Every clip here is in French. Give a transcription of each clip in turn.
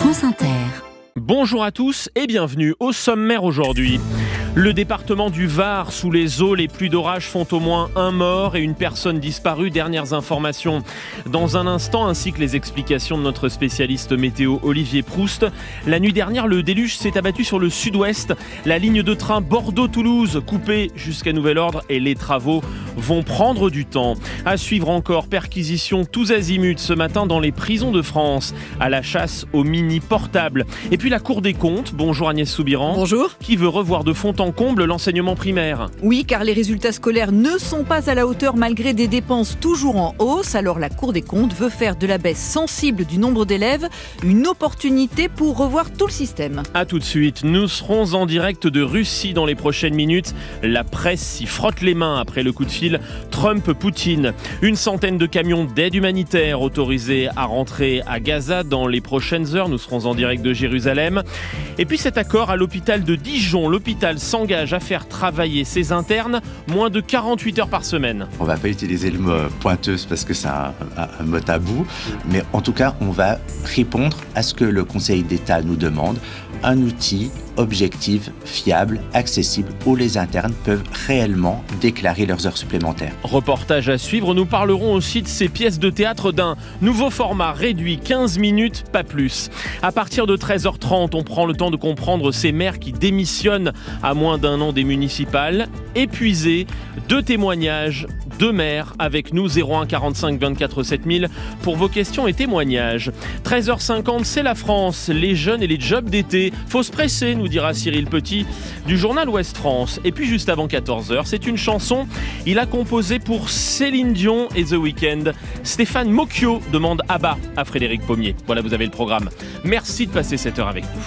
France Inter. Bonjour à tous et bienvenue au sommaire aujourd'hui. Le département du Var, sous les eaux, les pluies d'orage font au moins un mort et une personne disparue. Dernières informations dans un instant, ainsi que les explications de notre spécialiste météo Olivier Proust. La nuit dernière, le déluge s'est abattu sur le sud-ouest. La ligne de train Bordeaux-Toulouse coupée jusqu'à nouvel ordre et les travaux vont prendre du temps. À suivre encore, perquisition tous azimuts ce matin dans les prisons de France, à la chasse aux mini portables. Et puis la Cour des comptes, bonjour Agnès Soubiran. Bonjour. Qui veut revoir de fond en comble l'enseignement primaire. Oui, car les résultats scolaires ne sont pas à la hauteur malgré des dépenses toujours en hausse. Alors la Cour des comptes veut faire de la baisse sensible du nombre d'élèves une opportunité pour revoir tout le système. A tout de suite, nous serons en direct de Russie dans les prochaines minutes. La presse s'y frotte les mains après le coup de fil Trump-Poutine. Une centaine de camions d'aide humanitaire autorisés à rentrer à Gaza dans les prochaines heures. Nous serons en direct de Jérusalem. Et puis cet accord à l'hôpital de Dijon. L'hôpital s'engage à faire travailler ses internes moins de 48 heures par semaine. On ne va pas utiliser le mot pointeuse parce que c'est un mot tabou, mais en tout cas, on va répondre à ce que le Conseil d'État nous demande, un outil objectif, fiable, accessible, où les internes peuvent réellement déclarer leurs heures supplémentaires. Reportage à suivre, nous parlerons aussi de ces pièces de théâtre d'un nouveau format réduit, 15 minutes, pas plus. À partir de 13h30, on prend le temps de comprendre ces maires qui démissionnent à moins d'un an des municipales. Épuisés, 2 témoignages, 2 maires avec nous, 01 45 24 7000 pour vos questions et témoignages. 13h50, c'est la France, les jeunes et les jobs d'été. Faut se presser, nous dira Cyril Petit du journal Ouest France. Et puis juste avant 14h, c'est une chanson. Il a composé pour Céline Dion et The Weeknd. Stéphane Mocchio demande Abba à Frédéric Pommier. Voilà, vous avez le programme. Merci de passer cette heure avec nous.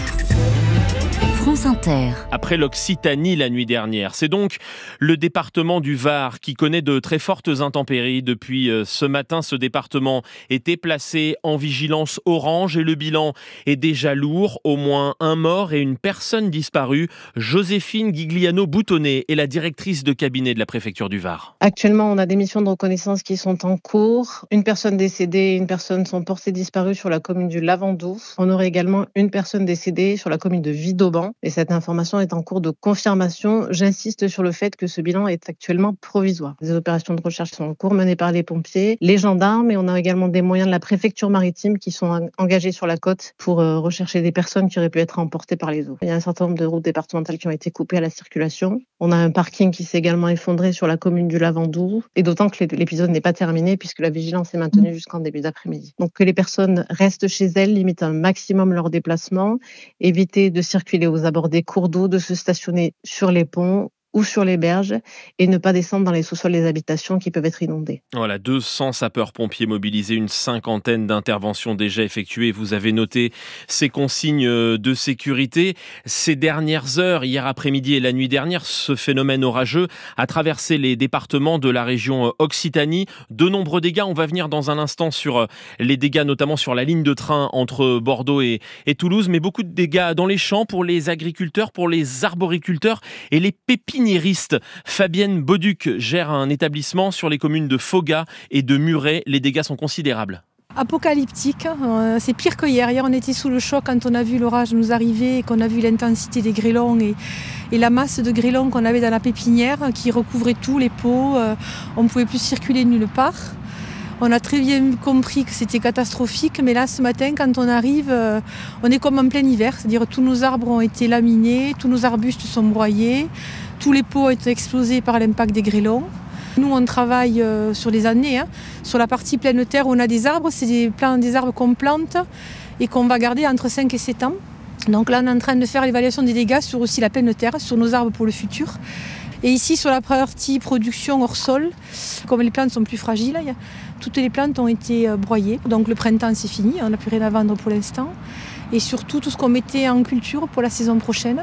France Inter. Après l'Occitanie la nuit dernière, c'est donc le département du Var qui connaît de très fortes intempéries. Depuis ce matin, ce département était placé en vigilance orange et le bilan est déjà lourd. Au moins un mort et une personne disparue. Joséphine Gigliano-Boutonnet est la directrice de cabinet de la préfecture du Var. Actuellement, on a des missions de reconnaissance qui sont en cours. Une personne décédée et une personne sont portées disparues sur la commune du Lavandou. On aurait également une personne décédée sur la commune de Vidauban. Et cette information est en cours de confirmation. J'insiste sur le fait que ce bilan est actuellement provisoire. Des opérations de recherche sont en cours menées par les pompiers, les gendarmes, et on a également des moyens de la préfecture maritime qui sont engagés sur la côte pour rechercher des personnes qui auraient pu être emportées par les eaux. Il y a un certain nombre de routes départementales qui ont été coupées à la circulation. On a un parking qui s'est également effondré sur la commune du Lavandou, et d'autant que l'épisode n'est pas terminé puisque la vigilance est maintenue jusqu'en début d'après-midi. Donc que les personnes restent chez elles, limitent un maximum leur déplacement, éviter de circuler aux abords des cours d'eau, de se stationner sur les ponts ou sur les berges et ne pas descendre dans les sous-sols des habitations qui peuvent être inondées. Voilà, 200 sapeurs-pompiers mobilisés, une cinquantaine d'interventions déjà effectuées. Vous avez noté ces consignes de sécurité. Ces dernières heures, hier après-midi et la nuit dernière, ce phénomène orageux a traversé les départements de la région Occitanie. De nombreux dégâts, on va venir dans un instant sur les dégâts, notamment sur la ligne de train entre Bordeaux et Toulouse, mais beaucoup de dégâts dans les champs pour les agriculteurs, pour les arboriculteurs et les pépiniéristes. Fabienne Bauduc gère un établissement sur les communes de Foga et de Muret. Les dégâts sont considérables. Apocalyptique, c'est pire que hier. Hier, on était sous le choc quand on a vu l'orage nous arriver et qu'on a vu l'intensité des grêlons et la masse de grêlons qu'on avait dans la pépinière qui recouvrait tous les pots. On ne pouvait plus circuler nulle part. On a très bien compris que c'était catastrophique, mais là, ce matin, quand on arrive, on est comme en plein hiver. C'est-à-dire tous nos arbres ont été laminés, tous nos arbustes sont broyés, tous les pots ont été explosés par l'impact des grêlons. Nous, on travaille sur les années. Sur la partie pleine terre, on a des arbres. C'est des arbres qu'on plante et qu'on va garder entre 5 et 7 ans. Donc là, on est en train de faire l'évaluation des dégâts sur aussi la pleine terre, sur nos arbres pour le futur. Et ici, sur la partie production hors sol, comme les plantes sont plus fragiles, toutes les plantes ont été broyées. Donc le printemps, c'est fini, on n'a plus rien à vendre pour l'instant. Et surtout, tout ce qu'on mettait en culture pour la saison prochaine,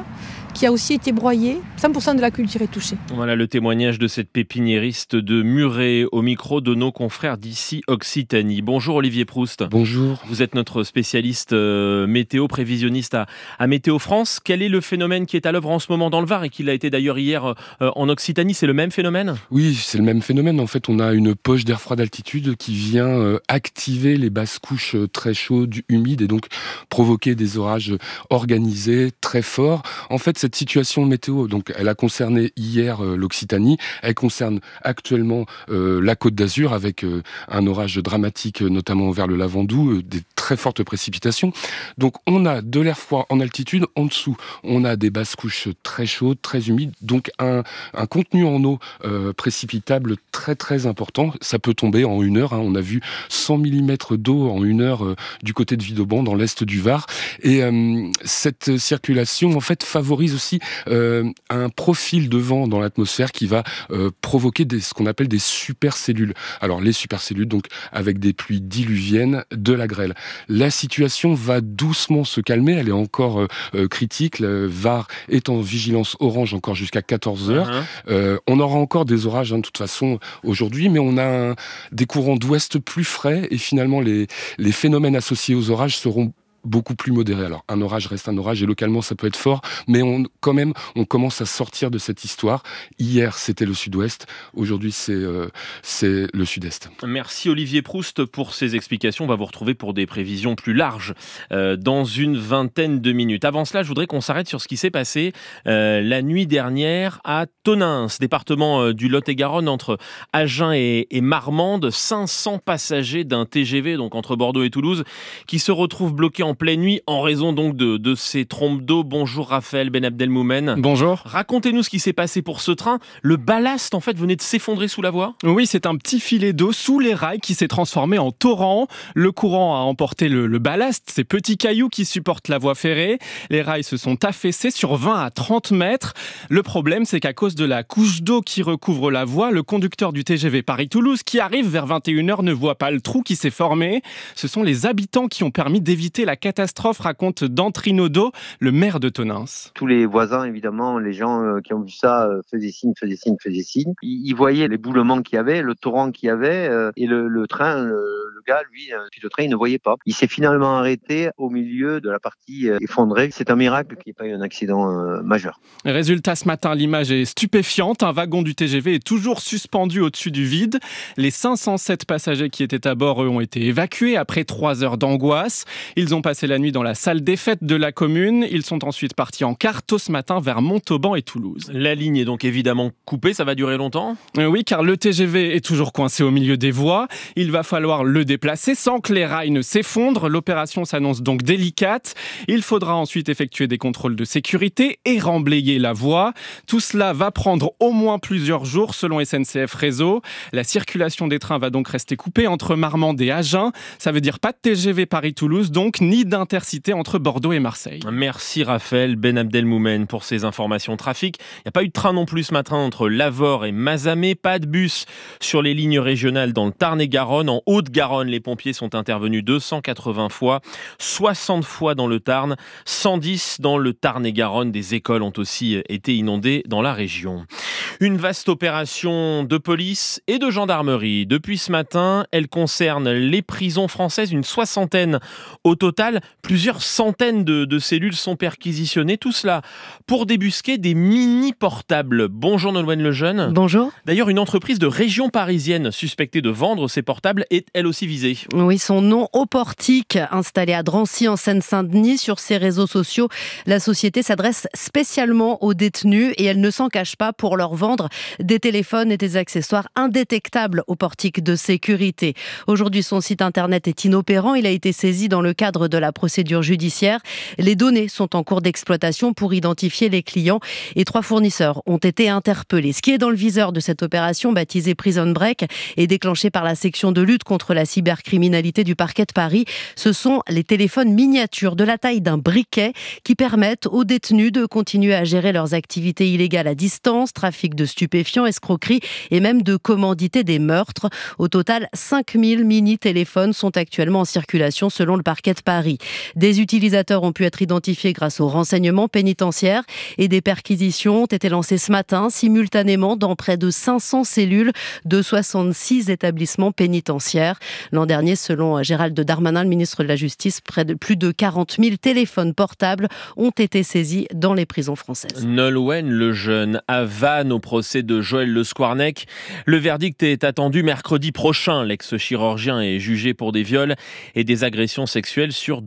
qui a aussi été broyé. 100% de la culture est touchée. Voilà le témoignage de cette pépiniériste de Muret au micro de nos confrères d'ici Occitanie. Bonjour Olivier Proust. Bonjour. Vous êtes notre spécialiste météo, prévisionniste à Météo France. Quel est le phénomène qui est à l'œuvre en ce moment dans le Var et qui l'a été d'ailleurs hier en Occitanie? C'est le même phénomène? Oui, c'est le même phénomène. En fait, on a une poche d'air froid d'altitude qui vient activer les basses couches très chaudes, humides et donc provoquer des orages organisés, très forts. En fait, cette situation météo, donc, elle a concerné hier l'Occitanie. Elle concerne actuellement la Côte d'Azur avec un orage dramatique, notamment vers le Lavandou, des très fortes précipitations. Donc, on a de l'air froid en altitude. En dessous, on a des basses couches très chaudes, très humides. Donc, un contenu en eau précipitable très très important. Ça peut tomber en 1 heure. On a vu 100 mm d'eau en 1 heure du côté de Vidauban, dans l'est du Var. Et cette circulation, en fait, favorise aussi un profil de vent dans l'atmosphère qui va provoquer ce qu'on appelle des supercellules. Alors, les supercellules, donc, avec des pluies diluviennes, de la grêle. La situation va doucement se calmer. Elle est encore critique. Le Var est en vigilance orange encore jusqu'à 14 heures. On aura encore des orages, de toute façon, aujourd'hui, mais on a des courants d'ouest plus frais et finalement, les phénomènes associés aux orages seront beaucoup plus modéré. Alors, un orage reste un orage et localement, ça peut être fort, mais on commence à sortir de cette histoire. Hier, c'était le sud-ouest. Aujourd'hui, c'est le sud-est. Merci Olivier Proust pour ces explications. On va vous retrouver pour des prévisions plus larges dans une vingtaine de minutes. Avant cela, je voudrais qu'on s'arrête sur ce qui s'est passé la nuit dernière à Tonneins, département du Lot-et-Garonne, entre Agen et Marmande. 500 passagers d'un TGV, donc entre Bordeaux et Toulouse, qui se retrouvent bloqués en pleine nuit en raison donc de ces trompes d'eau. Bonjour Raphaël Ben Abdelmoumen. Bonjour. Racontez-nous ce qui s'est passé pour ce train. Le ballast en fait venait de s'effondrer sous la voie. Oui, c'est un petit filet d'eau sous les rails qui s'est transformé en torrent. Le courant a emporté le ballast, ces petits cailloux qui supportent la voie ferrée. Les rails se sont affaissés sur 20 à 30 mètres. Le problème, c'est qu'à cause de la couche d'eau qui recouvre la voie, le conducteur du TGV Paris-Toulouse qui arrive vers 21h ne voit pas le trou qui s'est formé. Ce sont les habitants qui ont permis d'éviter la catastrophe, raconte Dantrino Do, le maire de Tonneins. Tous les voisins, évidemment, les gens qui ont vu ça faisaient signe. Ils voyaient l'éboulement qu'il y avait, le torrent qu'il y avait, et le train, le gars, lui, le train, il ne voyait pas. Il s'est finalement arrêté au milieu de la partie effondrée. C'est un miracle qu'il n'y ait pas eu un accident majeur. Résultat, ce matin, l'image est stupéfiante. Un wagon du TGV est toujours suspendu au-dessus du vide. Les 507 passagers qui étaient à bord, eux, ont été évacués après 3 heures d'angoisse. Ils ont passé la nuit dans la salle des fêtes de la commune. Ils sont ensuite partis en car tôt ce matin vers Montauban et Toulouse. La ligne est donc évidemment coupée, ça va durer longtemps ? Oui, car le TGV est toujours coincé au milieu des voies. Il va falloir le déplacer sans que les rails ne s'effondrent. L'opération s'annonce donc délicate. Il faudra ensuite effectuer des contrôles de sécurité et remblayer la voie. Tout cela va prendre au moins plusieurs jours selon SNCF Réseau. La circulation des trains va donc rester coupée entre Marmande et Agen. Ça veut dire pas de TGV Paris-Toulouse, donc ni d'intercité entre Bordeaux et Marseille. Merci Raphaël Ben Abdelmoumen pour ces informations trafic. Il n'y a pas eu de train non plus ce matin entre Lavore et Mazamet. Pas de bus sur les lignes régionales dans le Tarn-et-Garonne. En Haute-Garonne, les pompiers sont intervenus 280 fois, 60 fois dans le Tarn, 110 dans le Tarn-et-Garonne. Des écoles ont aussi été inondées dans la région. Une vaste opération de police et de gendarmerie. Depuis ce matin, elle concerne les prisons françaises, une 60aine au total. Plusieurs centaines de cellules sont perquisitionnées. Tout cela pour débusquer des mini-portables. Bonjour Nolwenn Lejeune. Bonjour. D'ailleurs, une entreprise de région parisienne suspectée de vendre ces portables est elle aussi visée. Oui, son nom Auportique, installé à Drancy en Seine-Saint-Denis. Sur ses réseaux sociaux, la société s'adresse spécialement aux détenus et elle ne s'en cache pas pour leur vendre des téléphones et des accessoires indétectables au portique de sécurité. Aujourd'hui, son site internet est inopérant. Il a été saisi dans le cadre de la procédure judiciaire. Les données sont en cours d'exploitation pour identifier les clients et 3 fournisseurs ont été interpellés. Ce qui est dans le viseur de cette opération baptisée Prison Break et déclenchée par la section de lutte contre la cybercriminalité du parquet de Paris, ce sont les téléphones miniatures de la taille d'un briquet qui permettent aux détenus de continuer à gérer leurs activités illégales à distance, trafic de de stupéfiants, escroqueries et même de commanditer des meurtres. Au total, 5000 mini-téléphones sont actuellement en circulation selon le parquet de Paris. Des utilisateurs ont pu être identifiés grâce aux renseignements pénitentiaires et des perquisitions ont été lancées ce matin simultanément dans près de 500 cellules de 66 établissements pénitentiaires. L'an dernier, selon Gérald Darmanin, le ministre de la Justice, plus de 40 000 téléphones portables ont été saisis dans les prisons françaises. Nolwenn Lejeune à Vannes au procès de Joël Le Squarnec. Le verdict est attendu mercredi prochain. L'ex-chirurgien est jugé pour des viols et des agressions sexuelles sur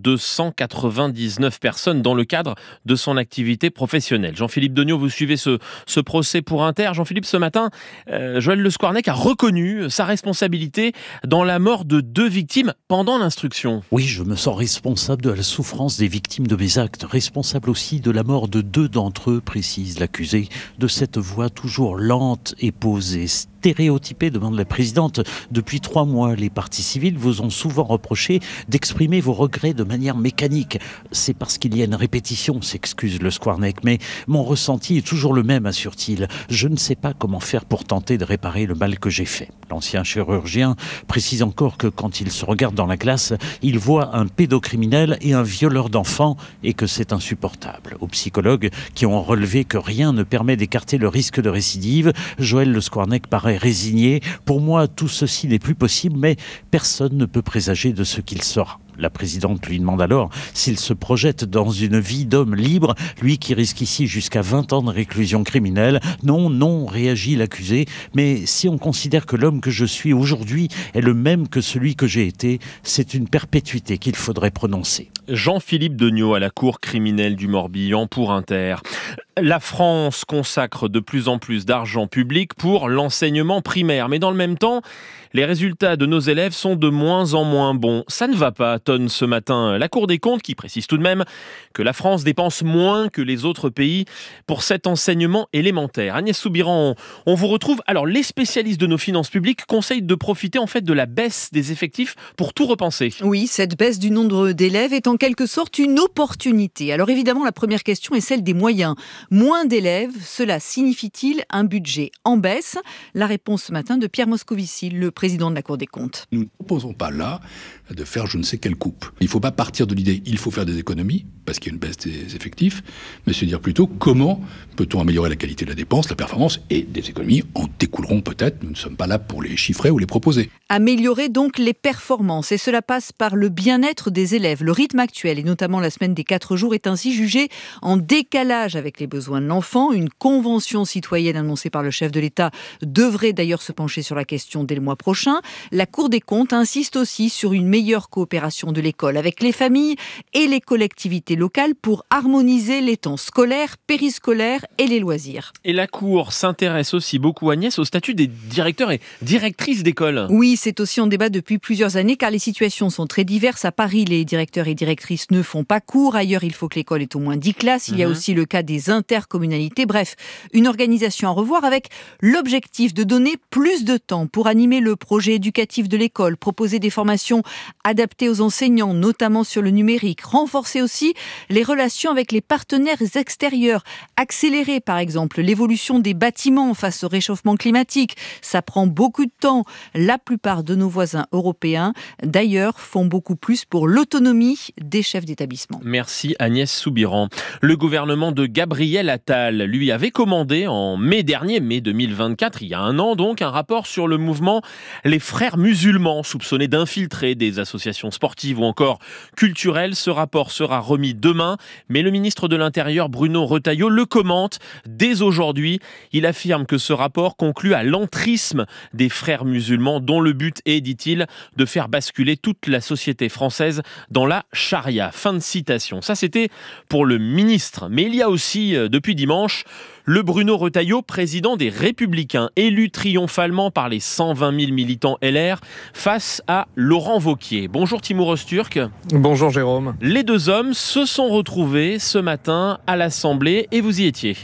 299 personnes dans le cadre de son activité professionnelle. Jean-Philippe Degnaud, vous suivez ce procès pour Inter. Jean-Philippe, ce matin, Joël Le Squarnec a reconnu sa responsabilité dans la mort de 2 victimes pendant l'instruction. Oui, je me sens responsable de la souffrance des victimes de mes actes, responsable aussi de la mort de 2 d'entre eux, précise l'accusé, de cette voix toujours lente et posée. Stéréotypée, demande la présidente. Depuis 3 mois, les parties civiles vous ont souvent reproché d'exprimer vos regrets de manière mécanique. C'est parce qu'il y a une répétition, s'excuse Le Squarnec, mais mon ressenti est toujours le même, assure-t-il. Je ne sais pas comment faire pour tenter de réparer le mal que j'ai fait. L'ancien chirurgien précise encore que quand il se regarde dans la glace, il voit un pédocriminel et un violeur d'enfants et que c'est insupportable. Aux psychologues qui ont relevé que rien ne permet d'écarter le risque de récidive, Joël Le Squarnec paraît résigné. Pour moi, tout ceci n'est plus possible, mais personne ne peut présager de ce qu'il sera. La présidente lui demande alors s'il se projette dans une vie d'homme libre, lui qui risque ici jusqu'à 20 ans de réclusion criminelle. Non, réagit l'accusé, mais si on considère que l'homme que je suis aujourd'hui est le même que celui que j'ai été, c'est une perpétuité qu'il faudrait prononcer. Jean-Philippe Degnaud à la cour criminelle du Morbihan pour Inter. La France consacre de plus en plus d'argent public pour l'enseignement primaire, mais dans le même temps, les résultats de nos élèves sont de moins en moins bons. Ça ne va pas, tonne ce matin la Cour des comptes qui précise tout de même que la France dépense moins que les autres pays pour cet enseignement élémentaire. Agnès Soubiran, on vous retrouve. Alors, les spécialistes de nos finances publiques conseillent de profiter en fait de la baisse des effectifs pour tout repenser. Oui, cette baisse du nombre d'élèves est en quelque sorte une opportunité. Alors évidemment, la première question est celle des moyens. Moins d'élèves, cela signifie-t-il un budget en baisse ? La réponse ce matin de Pierre Moscovici, le président de la Cour des comptes. Nous ne proposons pas là de faire je ne sais quelle coupe. Il ne faut pas partir de l'idée il faut faire des économies, parce qu'il y a une baisse des effectifs, mais se dire plutôt comment peut-on améliorer la qualité de la dépense, la performance, et des économies en découleront peut-être. Nous ne sommes pas là pour les chiffrer ou les proposer. Améliorer donc les performances, et cela passe par le bien-être des élèves. Le rythme actuel, et notamment la semaine des 4 jours, est ainsi jugé en décalage avec les besoins de l'enfant. Une convention citoyenne annoncée par le chef de l'État devrait d'ailleurs se pencher sur la question dès le mois prochain. La Cour des comptes insiste aussi sur une meilleure coopération de l'école avec les familles et les collectivités locales pour harmoniser les temps scolaires, périscolaires et les loisirs. Et la Cour s'intéresse aussi beaucoup, Agnès, au statut des directeurs et directrices d'école. Oui, c'est aussi en débat depuis plusieurs années car les situations sont très diverses. À Paris, les directeurs et directrices ne font pas cours. Ailleurs, il faut que l'école ait au moins 10 classes. Il y a aussi le cas des intercommunalités. Bref, une organisation à revoir avec l'objectif de donner plus de temps pour animer le projet éducatif de l'école, proposer des formations adaptées aux enseignants, notamment sur le numérique, renforcer aussi les relations avec les partenaires extérieurs, accélérer par exemple l'évolution des bâtiments face au réchauffement climatique. Ça prend beaucoup de temps. La plupart de nos voisins européens, d'ailleurs, font beaucoup plus pour l'autonomie des chefs d'établissement. Merci Agnès Soubiran. Le gouvernement de Gabriel Attal lui avait commandé en mai dernier, mai 2024, il y a un an donc, un rapport sur le mouvement Les Frères Musulmans, soupçonnés d'infiltrer des associations sportives ou encore culturelles. Ce rapport sera remis demain, mais le ministre de l'Intérieur, Bruno Retailleau, le commente dès aujourd'hui. Il affirme que ce rapport conclut à l'entrisme des Frères Musulmans, dont le but est, dit-il, de faire basculer toute la société française dans la charia. Fin de citation. Ça, c'était pour le ministre. Mais il y a aussi, depuis dimanche, le Bruno Retailleau, président des Républicains, élu triomphalement par les 120 000 militants LR face à Laurent Wauquiez. Bonjour Timur Öztürk. Bonjour Jérôme. Les deux hommes se sont retrouvés ce matin à l'Assemblée et vous y étiez.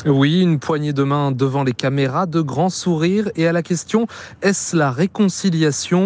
Oui, une poignée de main devant les caméras, de grands sourires. Et à la question « Est-ce la réconciliation ?»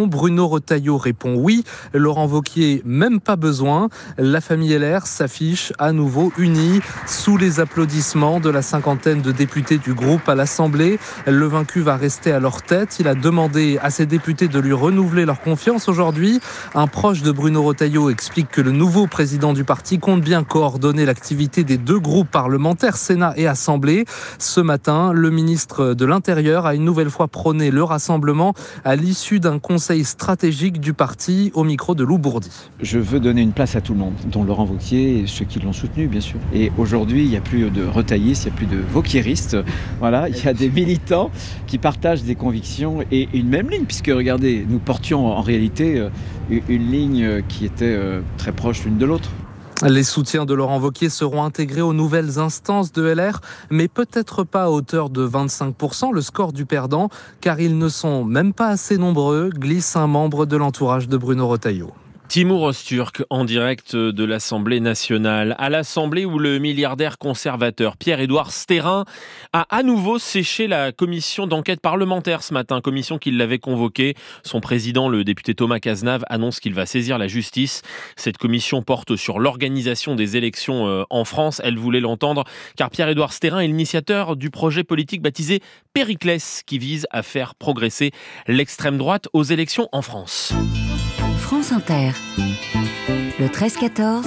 Bruno Retailleau répond oui. Laurent Wauquiez, même pas besoin. La famille LR s'affiche à nouveau unie sous les applaudissements de la cinquantaine de députés du groupe à l'Assemblée. Le vaincu va rester à leur tête. Il a demandé à ses députés de lui renouveler leur confiance aujourd'hui. Un proche de Bruno Retailleau explique que le nouveau président du parti compte bien coordonner l'activité des deux groupes parlementaires, Sénat et Assemblée. Ce matin, le ministre de l'Intérieur a une nouvelle fois prôné le rassemblement à l'issue d'un conseil stratégique du parti au micro de Lou Bourdi. Je veux donner une place à tout le monde, dont Laurent Wauquiez et ceux qui l'ont soutenu, bien sûr. Et aujourd'hui, il n'y a plus de retaillistes, il n'y a plus de wauquiéristes. Voilà, il y a des militants qui partagent des convictions et une même ligne, puisque regardez, nous portions en réalité une ligne qui était très proche l'une de l'autre. Les soutiens de Laurent Wauquiez seront intégrés aux nouvelles instances de LR, mais peut-être pas à hauteur de 25%, le score du perdant, car ils ne sont même pas assez nombreux, glisse un membre de l'entourage de Bruno Retailleau. Timur Öztürk en direct de l'Assemblée nationale. À l'Assemblée où le milliardaire conservateur Pierre-Édouard Stérin a à nouveau séché la commission d'enquête parlementaire ce matin, commission qui l'avait convoquée. Son président, le député Thomas Cazenave, annonce qu'il va saisir la justice. Cette commission porte sur l'organisation des élections en France. Elle voulait l'entendre car Pierre-Édouard Stérin est l'initiateur du projet politique baptisé Périclès qui vise à faire progresser l'extrême droite aux élections en France. France Inter, le 13-14,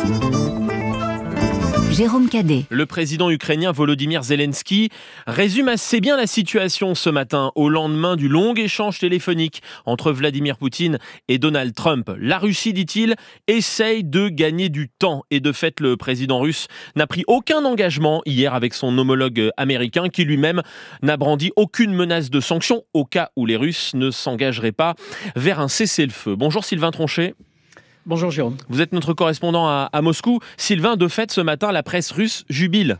Jérôme Cadet. Le président ukrainien Volodymyr Zelensky résume assez bien la situation ce matin au lendemain du long échange téléphonique entre Vladimir Poutine et Donald Trump. La Russie, dit-il, essaye de gagner du temps. Et de fait, le président russe n'a pris aucun engagement hier avec son homologue américain qui lui-même n'a brandi aucune menace de sanction au cas où les Russes ne s'engageraient pas vers un cessez-le-feu. Bonjour Sylvain Tronchet. Bonjour Jérôme. Vous êtes notre correspondant à Moscou. Sylvain, de fait, ce matin, la presse russe jubile.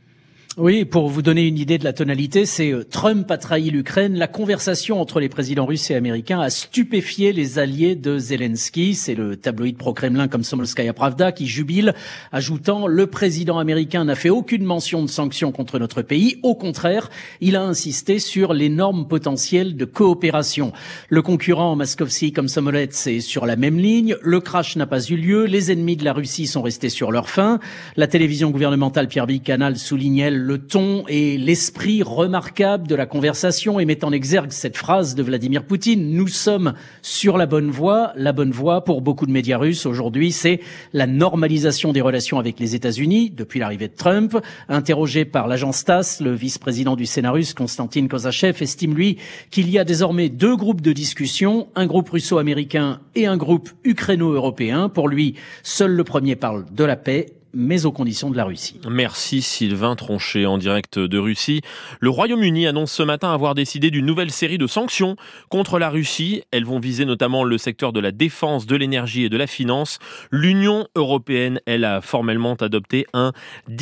Oui, pour vous donner une idée de la tonalité, c'est Trump a trahi l'Ukraine. La conversation entre les présidents russes et américains a stupéfié les alliés de Zelensky. C'est le tabloïd pro-Kremlin comme Komsomolskaya Pravda qui jubile, ajoutant « Le président américain n'a fait aucune mention de sanctions contre notre pays. Au contraire, il a insisté sur l'énorme potentiel de coopération. » Le concurrent Maskovsky Komsomolets est sur la même ligne. Le crash n'a pas eu lieu. Les ennemis de la Russie sont restés sur leur faim. La télévision gouvernementale Pierre Bicanal soulignait le ton et l'esprit remarquable de la conversation et met en exergue cette phrase de Vladimir Poutine. Nous sommes sur la bonne voie. La bonne voie pour beaucoup de médias russes aujourd'hui, c'est la normalisation des relations avec les États-Unis depuis l'arrivée de Trump. Interrogé par l'agence TASS, le vice-président du Sénat russe, Konstantin Kosachev, estime lui qu'il y a désormais deux groupes de discussion, un groupe russo-américain et un groupe ukraino-européen. Pour lui, seul le premier parle de la paix, mais aux conditions de la Russie. Merci Sylvain Tronchet en direct de Russie. Le Royaume-Uni annonce ce matin avoir décidé d'une nouvelle série de sanctions contre la Russie. Elles vont viser notamment le secteur de la défense, de l'énergie et de la finance. L'Union européenne, elle, a formellement adopté un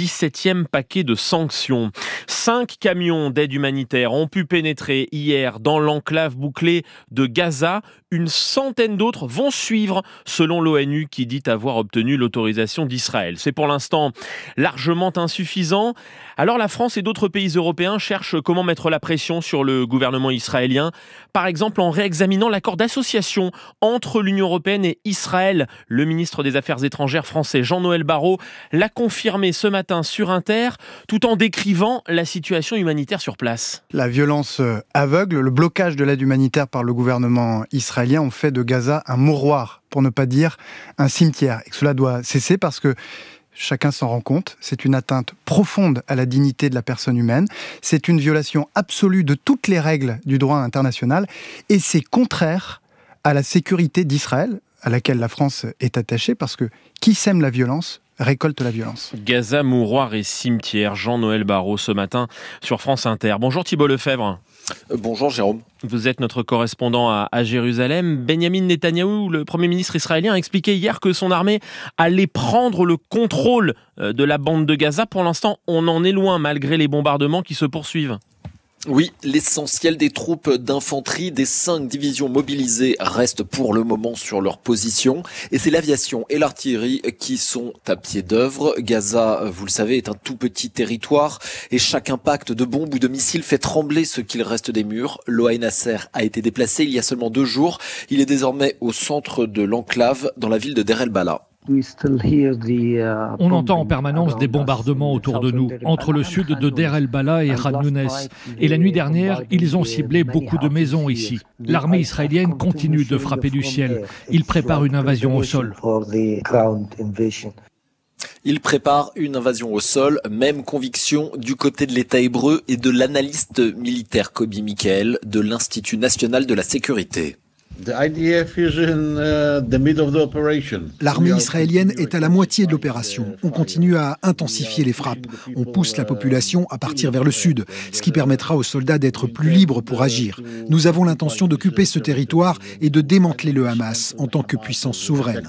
17e paquet de sanctions. 5 camions d'aide humanitaire ont pu pénétrer hier dans l'enclave bouclée de Gaza. Une centaine d'autres vont suivre, selon l'ONU qui dit avoir obtenu l'autorisation d'Israël. C'est pour l'instant largement insuffisant. Alors la France et d'autres pays européens cherchent comment mettre la pression sur le gouvernement israélien. Par exemple en réexaminant l'accord d'association entre l'Union européenne et Israël. Le ministre des Affaires étrangères français Jean-Noël Barrot l'a confirmé ce matin sur Inter, tout en décrivant la situation humanitaire sur place. La violence aveugle, le blocage de l'aide humanitaire par le gouvernement israélien ont fait de Gaza un mouroir, pour ne pas dire un cimetière. Et que cela doit cesser parce que chacun s'en rend compte, c'est une atteinte profonde à la dignité de la personne humaine, c'est une violation absolue de toutes les règles du droit international et c'est contraire à la sécurité d'Israël, à laquelle la France est attachée, parce que qui sème la violence récolte la violence. Gaza, mouroir et cimetière. Jean-Noël Barrot ce matin sur France Inter. Bonjour Thibault Lefebvre. Bonjour Jérôme. Vous êtes notre correspondant à Jérusalem. Benyamin Netanyahou, le Premier ministre israélien, a expliqué hier que son armée allait prendre le contrôle de la bande de Gaza. Pour l'instant, on en est loin malgré les bombardements qui se poursuivent. Oui, l'essentiel des troupes d'infanterie des 5 divisions mobilisées restent pour le moment sur leur position et c'est l'aviation et l'artillerie qui sont à pied d'œuvre. Gaza, vous le savez, est un tout petit territoire et chaque impact de bombe ou de missile fait trembler ce qu'il reste des murs. Loaï Nasser a été déplacé il y a seulement 2 jours. Il est désormais au centre de l'enclave dans la ville de Deir el-Bala. On entend en permanence des bombardements autour de nous, entre le sud de Deir el-Bala et Khan Younes. Et la nuit dernière, ils ont ciblé beaucoup de maisons ici. L'armée israélienne continue de frapper du ciel. Ils préparent une invasion au sol. Il prépare une invasion au sol, même conviction du côté de l'État hébreu et de l'analyste militaire Kobi Michael de l'Institut national de la sécurité. L'armée israélienne est à la moitié de l'opération. On continue à intensifier les frappes. On pousse la population à partir vers le sud, ce qui permettra aux soldats d'être plus libres pour agir. Nous avons l'intention d'occuper ce territoire et de démanteler le Hamas en tant que puissance souveraine.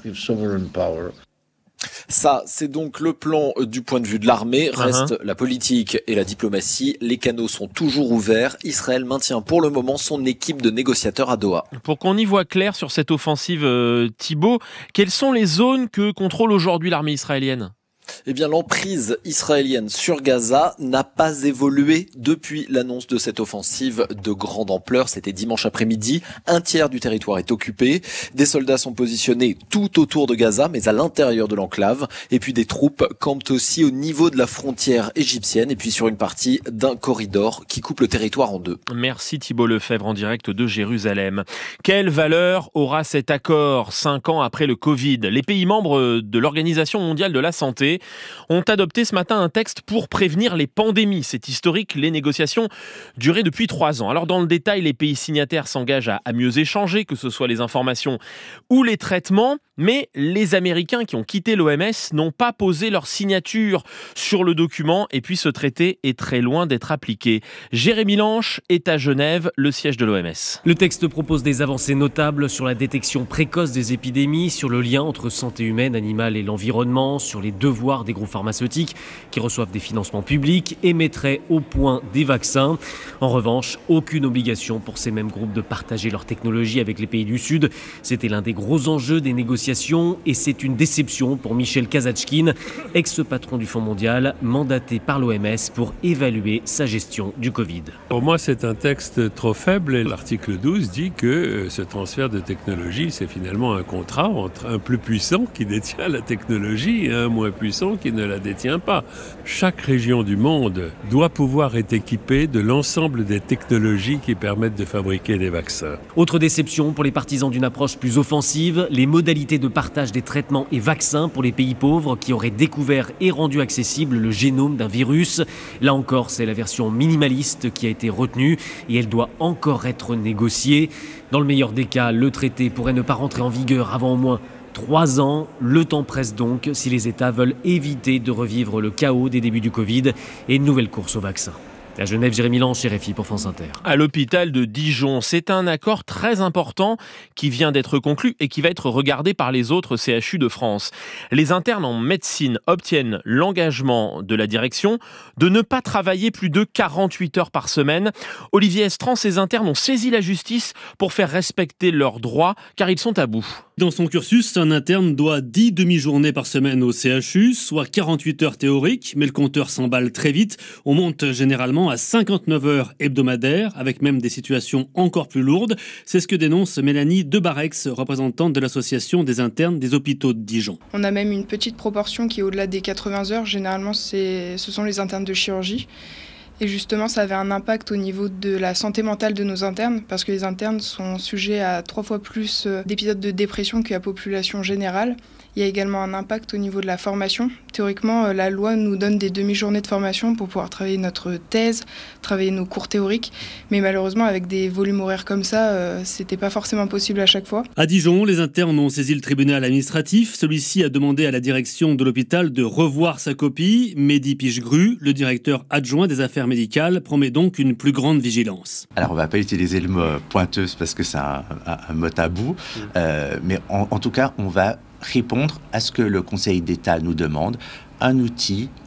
Ça, c'est donc le plan du point de vue de l'armée. Reste la politique et la diplomatie. Les canaux sont toujours ouverts. Israël maintient pour le moment son équipe de négociateurs à Doha. Pour qu'on y voit clair sur cette offensive, Thibaut, quelles sont les zones que contrôle aujourd'hui l'armée israélienne ? Eh bien, l'emprise israélienne sur Gaza n'a pas évolué depuis l'annonce de cette offensive de grande ampleur. C'était dimanche après-midi. 1/3 du territoire est occupé. Des soldats sont positionnés tout autour de Gaza, mais à l'intérieur de l'enclave. Et puis des troupes campent aussi au niveau de la frontière égyptienne et puis sur une partie d'un corridor qui coupe le territoire en 2. Merci Thibaut Lefebvre en direct de Jérusalem. Quelle valeur aura cet accord 5 ans après le Covid ? Les pays membres de l'Organisation mondiale de la santé ont adopté ce matin un texte pour prévenir les pandémies. C'est historique, les négociations duraient depuis 3 ans. Alors dans le détail, les pays signataires s'engagent à mieux échanger, que ce soit les informations ou les traitements, mais les Américains qui ont quitté l'OMS n'ont pas posé leur signature sur le document et puis ce traité est très loin d'être appliqué. Jérémy Lanche est à Genève, le siège de l'OMS. Le texte propose des avancées notables sur la détection précoce des épidémies, sur le lien entre santé humaine, animale et l'environnement, sur les devoirs des groupes pharmaceutiques qui reçoivent des financements publics et mettrait au point des vaccins. En revanche, aucune obligation pour ces mêmes groupes de partager leur technologie avec les pays du Sud. C'était l'un des gros enjeux des négociations et c'est une déception pour Michel Kazatchkine, ex-patron du Fonds mondial, mandaté par l'OMS pour évaluer sa gestion du Covid. Pour moi, c'est un texte trop faible et l'article 12 dit que ce transfert de technologie, c'est finalement un contrat entre un plus puissant qui détient la technologie et un moins puissant qui ne la détient pas. Chaque région du monde doit pouvoir être équipée de l'ensemble des technologies qui permettent de fabriquer des vaccins. Autre déception pour les partisans d'une approche plus offensive, les modalités de partage des traitements et vaccins pour les pays pauvres qui auraient découvert et rendu accessible le génome d'un virus. Là encore, c'est la version minimaliste qui a été retenue et elle doit encore être négociée. Dans le meilleur des cas, le traité pourrait ne pas rentrer en vigueur avant au moins 3 ans, le temps presse donc si les États veulent éviter de revivre le chaos des débuts du Covid et une nouvelle course au vaccin. À Genève, Jérémy Lanche, RFI pour France Inter. À l'hôpital de Dijon, c'est un accord très important qui vient d'être conclu et qui va être regardé par les autres CHU de France. Les internes en médecine obtiennent l'engagement de la direction de ne pas travailler plus de 48 heures par semaine. Olivier Estran, ces internes ont saisi la justice pour faire respecter leurs droits car ils sont à bout. Dans son cursus, un interne doit 10 demi-journées par semaine au CHU, soit 48 heures théoriques, mais le compteur s'emballe très vite. On monte généralement à 59 heures hebdomadaires, avec même des situations encore plus lourdes. C'est ce que dénonce Mélanie Debarex, représentante de l'association des internes des hôpitaux de Dijon. On a même une petite proportion qui est au-delà des 80 heures. Généralement, ce sont les internes de chirurgie. Et justement, ça avait un impact au niveau de la santé mentale de nos internes, parce que les internes sont sujets à 3 fois plus d'épisodes de dépression que la population générale. Il y a également un impact au niveau de la formation. Théoriquement, la loi nous donne des demi-journées de formation pour pouvoir travailler notre thèse, travailler nos cours théoriques. Mais malheureusement, avec des volumes horaires comme ça, c'était pas forcément possible à chaque fois. À Dijon, les internes ont saisi le tribunal administratif. Celui-ci a demandé à la direction de l'hôpital de revoir sa copie. Mehdi Pichegru, le directeur adjoint des affaires médicales, promet donc une plus grande vigilance. Alors, on va pas utiliser le mot pointeuse parce que c'est un mot tabou. Mais en tout cas, on va répondre à ce que le Conseil d'État nous demande, un outil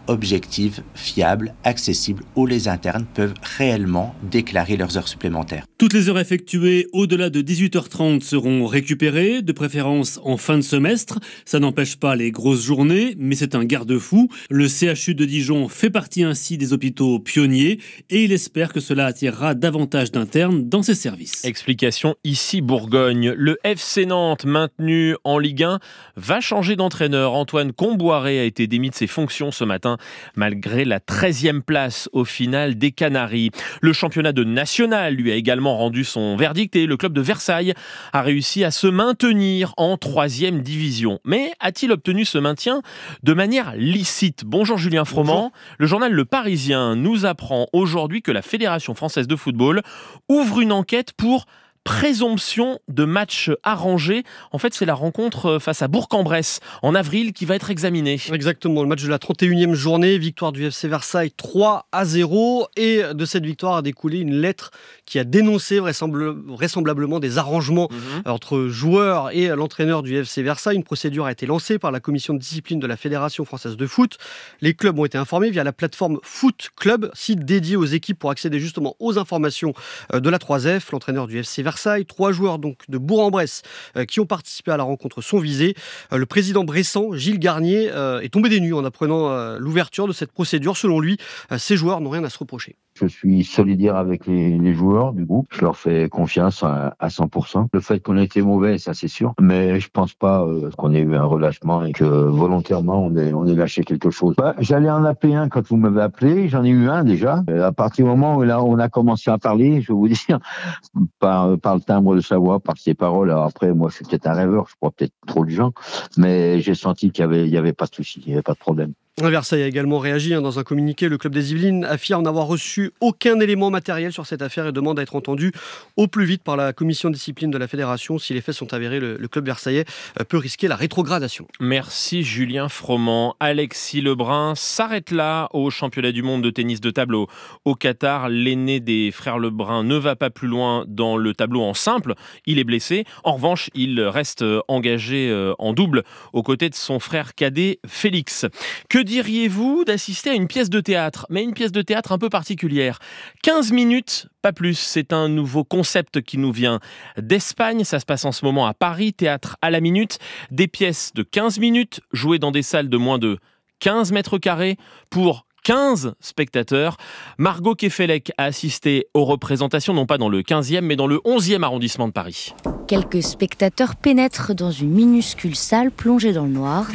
objective, fiable, accessible, où les internes peuvent réellement déclarer leurs heures supplémentaires. Toutes les heures effectuées au-delà de 18h30 seront récupérées, de préférence en fin de semestre. Ça n'empêche pas les grosses journées, mais c'est un garde-fou. Le CHU de Dijon fait partie ainsi des hôpitaux pionniers et il espère que cela attirera davantage d'internes dans ses services. Explication ici Bourgogne. Le FC Nantes, maintenu en Ligue 1, va changer d'entraîneur. Antoine Comboiré a été démis de ses fonctions ce matin, malgré la 13e place au final des Canaries. Le championnat de national lui a également rendu son verdict et le club de Versailles a réussi à se maintenir en 3e division. Mais a-t-il obtenu ce maintien de manière licite ? Bonjour Julien Froment. Bonjour. Le journal Le Parisien nous apprend aujourd'hui que la Fédération française de football ouvre une enquête pour présomption de match arrangé. En fait, c'est la rencontre face à Bourg-en-Bresse en avril qui va être examinée. Exactement, le match de la 31e journée, victoire du FC Versailles 3-0. Et de cette victoire a découlé une lettre qui a dénoncé vraisemblablement des arrangements entre joueurs et l'entraîneur du FC Versailles. Une procédure a été lancée par la commission de discipline de la Fédération française de foot. Les clubs ont été informés via la plateforme Foot Club, site dédié aux équipes pour accéder justement aux informations de la 3F. L'entraîneur du FC Versailles, 3 joueurs donc de Bourg-en-Bresse qui ont participé à la rencontre sont visés. Le président bressan, Gilles Garnier, est tombé des nues en apprenant l'ouverture de cette procédure. Selon lui, ces joueurs n'ont rien à se reprocher. Je suis solidaire avec les joueurs du groupe. Je leur fais confiance à 100%. Le fait qu'on ait été mauvais, ça c'est sûr. Mais je pense pas qu'on ait eu un relâchement et que volontairement on ait lâché quelque chose. J'allais en appeler un quand vous m'avez appelé. J'en ai eu un déjà. À partir du moment où là, on a commencé à parler, je vais vous dire, par le timbre de sa voix, par ses paroles. Alors après, moi, je suis peut-être un rêveur. Je crois peut-être trop de gens. Mais j'ai senti qu'il y avait pas de souci, il y avait pas de problème. Versailles a également réagi. Dans un communiqué, le club des Yvelines affirme n'avoir reçu aucun élément matériel sur cette affaire et demande à être entendu au plus vite par la commission de discipline de la fédération. Si les faits sont avérés, le club versaillais peut risquer la rétrogradation. Merci Julien Froment. Alexis Lebrun s'arrête là au championnat du monde de tennis de table au Qatar. L'aîné des frères Lebrun ne va pas plus loin dans le tableau en simple. Il est blessé. En revanche, il reste engagé en double aux côtés de son frère cadet Félix. Que diriez-vous d'assister à une pièce de théâtre, mais une pièce de théâtre un peu particulière ? 15 minutes, pas plus. C'est un nouveau concept qui nous vient d'Espagne. Ça se passe en ce moment à Paris, théâtre à la minute. Des pièces de 15 minutes jouées dans des salles de moins de 15 mètres carrés pour 15 spectateurs. Margot Kefelec a assisté aux représentations, non pas dans le 15e, mais dans le 11e arrondissement de Paris. Quelques spectateurs pénètrent dans une minuscule salle plongée dans le noir.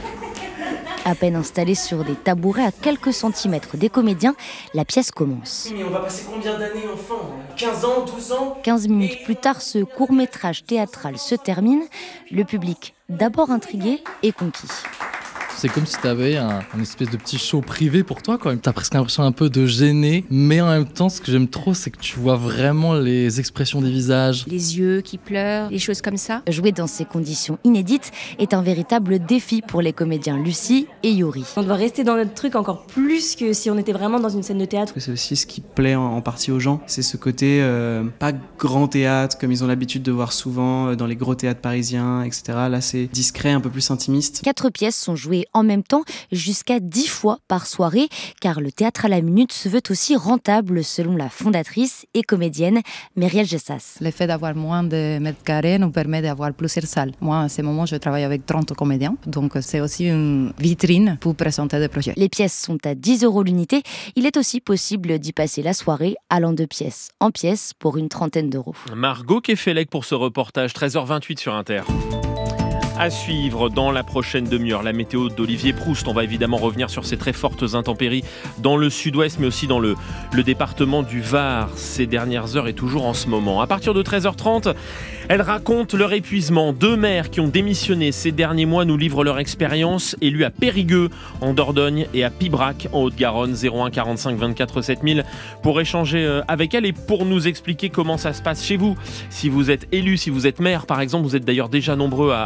À peine installés sur des tabourets à quelques centimètres des comédiens, la pièce commence. Mais on va passer combien d'années, enfant ? 15 ans, 12 ans ? 15 minutes plus tard, ce court-métrage théâtral se termine. Le public, d'abord intrigué, est conquis. C'est comme si tu avais un espèce de petit show privé pour toi, quand même. Tu as presque l'impression un peu de gêner, mais en même temps, ce que j'aime trop, c'est que tu vois vraiment les expressions des visages. Les yeux qui pleurent, les choses comme ça. Jouer dans ces conditions inédites est un véritable défi pour les comédiens Lucie et Yuri. On doit rester dans notre truc encore plus que si on était vraiment dans une scène de théâtre. C'est aussi ce qui plaît en partie aux gens, c'est ce côté pas grand théâtre comme ils ont l'habitude de voir souvent dans les gros théâtres parisiens, etc. Là, c'est discret, un peu plus intimiste. 4 pièces sont jouées en même temps, jusqu'à 10 fois par soirée, car le théâtre à la minute se veut aussi rentable, selon la fondatrice et comédienne Myriel Gessas. Le fait d'avoir moins de mètres carrés nous permet d'avoir plusieurs salles. Moi, à ce moment, je travaille avec 30 comédiens, donc c'est aussi une vitrine pour présenter des projets. Les pièces sont à 10 € l'unité. Il est aussi possible d'y passer la soirée, allant de pièce en pièce pour une trentaine d'euros. Margot Kefelec pour ce reportage, 13h28 sur Inter. À suivre dans la prochaine demi-heure, la météo d'Olivier Proust. On va évidemment revenir sur ces très fortes intempéries dans le sud-ouest, mais aussi dans le département du Var ces dernières heures et toujours en ce moment. À partir de 13h30, elles racontent leur épuisement. 2 maires qui ont démissionné ces derniers mois nous livrent leur expérience, élus à Périgueux, en Dordogne, et à Pibrac, en Haute-Garonne. 01 45 24 7000 pour échanger avec elles et pour nous expliquer comment ça se passe chez vous. Si vous êtes élu, si vous êtes maire, par exemple, vous êtes d'ailleurs déjà nombreux à nous appeler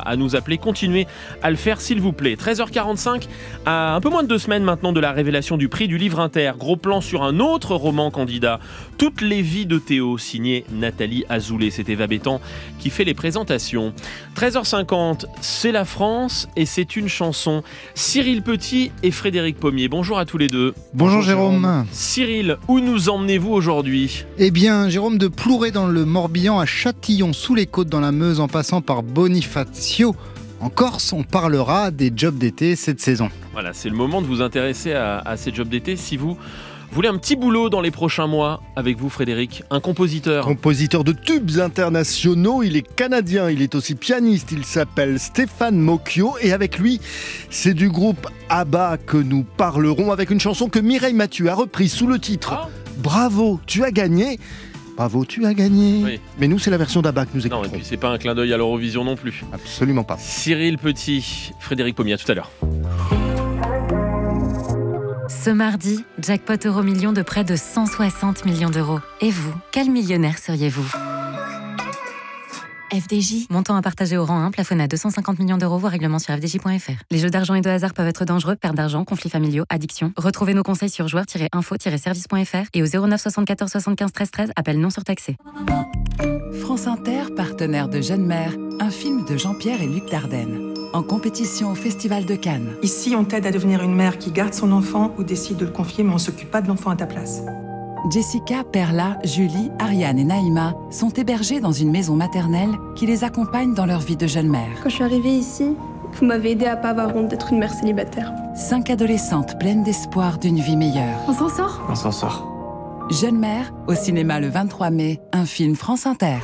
appeler. Continuez à le faire s'il vous plaît. 13h45, à un peu moins de 2 semaines maintenant de la révélation du prix du Livre Inter. Gros plan sur un autre roman candidat, Toutes les vies de Théo, signé Nathalie Azoulay. C'est Eva Bétan qui fait les présentations. 13h50, c'est la France et c'est une chanson. Cyril Petit et Frédéric Pommier. Bonjour à tous les deux. Bonjour Jérôme. Cyril, où nous emmenez-vous aujourd'hui ? Eh bien, Jérôme, de Plouray dans le Morbihan à Châtillon sous les côtes dans la Meuse en passant par Bonifacio en Corse, on parlera des jobs d'été cette saison. Voilà, c'est le moment de vous intéresser à ces jobs d'été. Si vous voulez un petit boulot dans les prochains mois, avec vous Frédéric, un compositeur. Compositeur de tubes internationaux, il est canadien, il est aussi pianiste, il s'appelle Stéphane Mocchio et avec lui, c'est du groupe ABBA que nous parlerons avec une chanson que Mireille Mathieu a reprise sous le titre Bravo, tu as gagné. Bravo, tu as gagné. Oui. Mais nous, c'est la version d'ABBA que nous écoutons. Non, et puis c'est pas un clin d'œil à l'Eurovision non plus. Absolument pas. Cyril Petit, Frédéric Pommier, à tout à l'heure. Ce mardi, jackpot Euromillions de près de 160 millions d'euros. Et vous, quel millionnaire seriez-vous ? FDJ. Montant à partager au rang 1, plafonné à 250 millions d'euros, voire règlement sur fdj.fr. Les jeux d'argent et de hasard peuvent être dangereux, perte d'argent, conflits familiaux, addiction. Retrouvez nos conseils sur joueurs-info-service.fr et au 09 74 75 13 13, appel non surtaxé. France Inter, partenaire de Jeune Mère, un film de Jean-Pierre et Luc Dardenne. En compétition au Festival de Cannes. Ici, on t'aide à devenir une mère qui garde son enfant ou décide de le confier, mais on s'occupe pas de l'enfant à ta place. Jessica, Perla, Julie, Ariane et Naïma sont hébergées dans une maison maternelle qui les accompagne dans leur vie de jeune mère. Quand je suis arrivée ici, vous m'avez aidée à pas avoir honte d'être une mère célibataire. 5 adolescentes pleines d'espoir d'une vie meilleure. On s'en sort ? On s'en sort. Jeune mère, au cinéma le 23 mai, un film France Inter.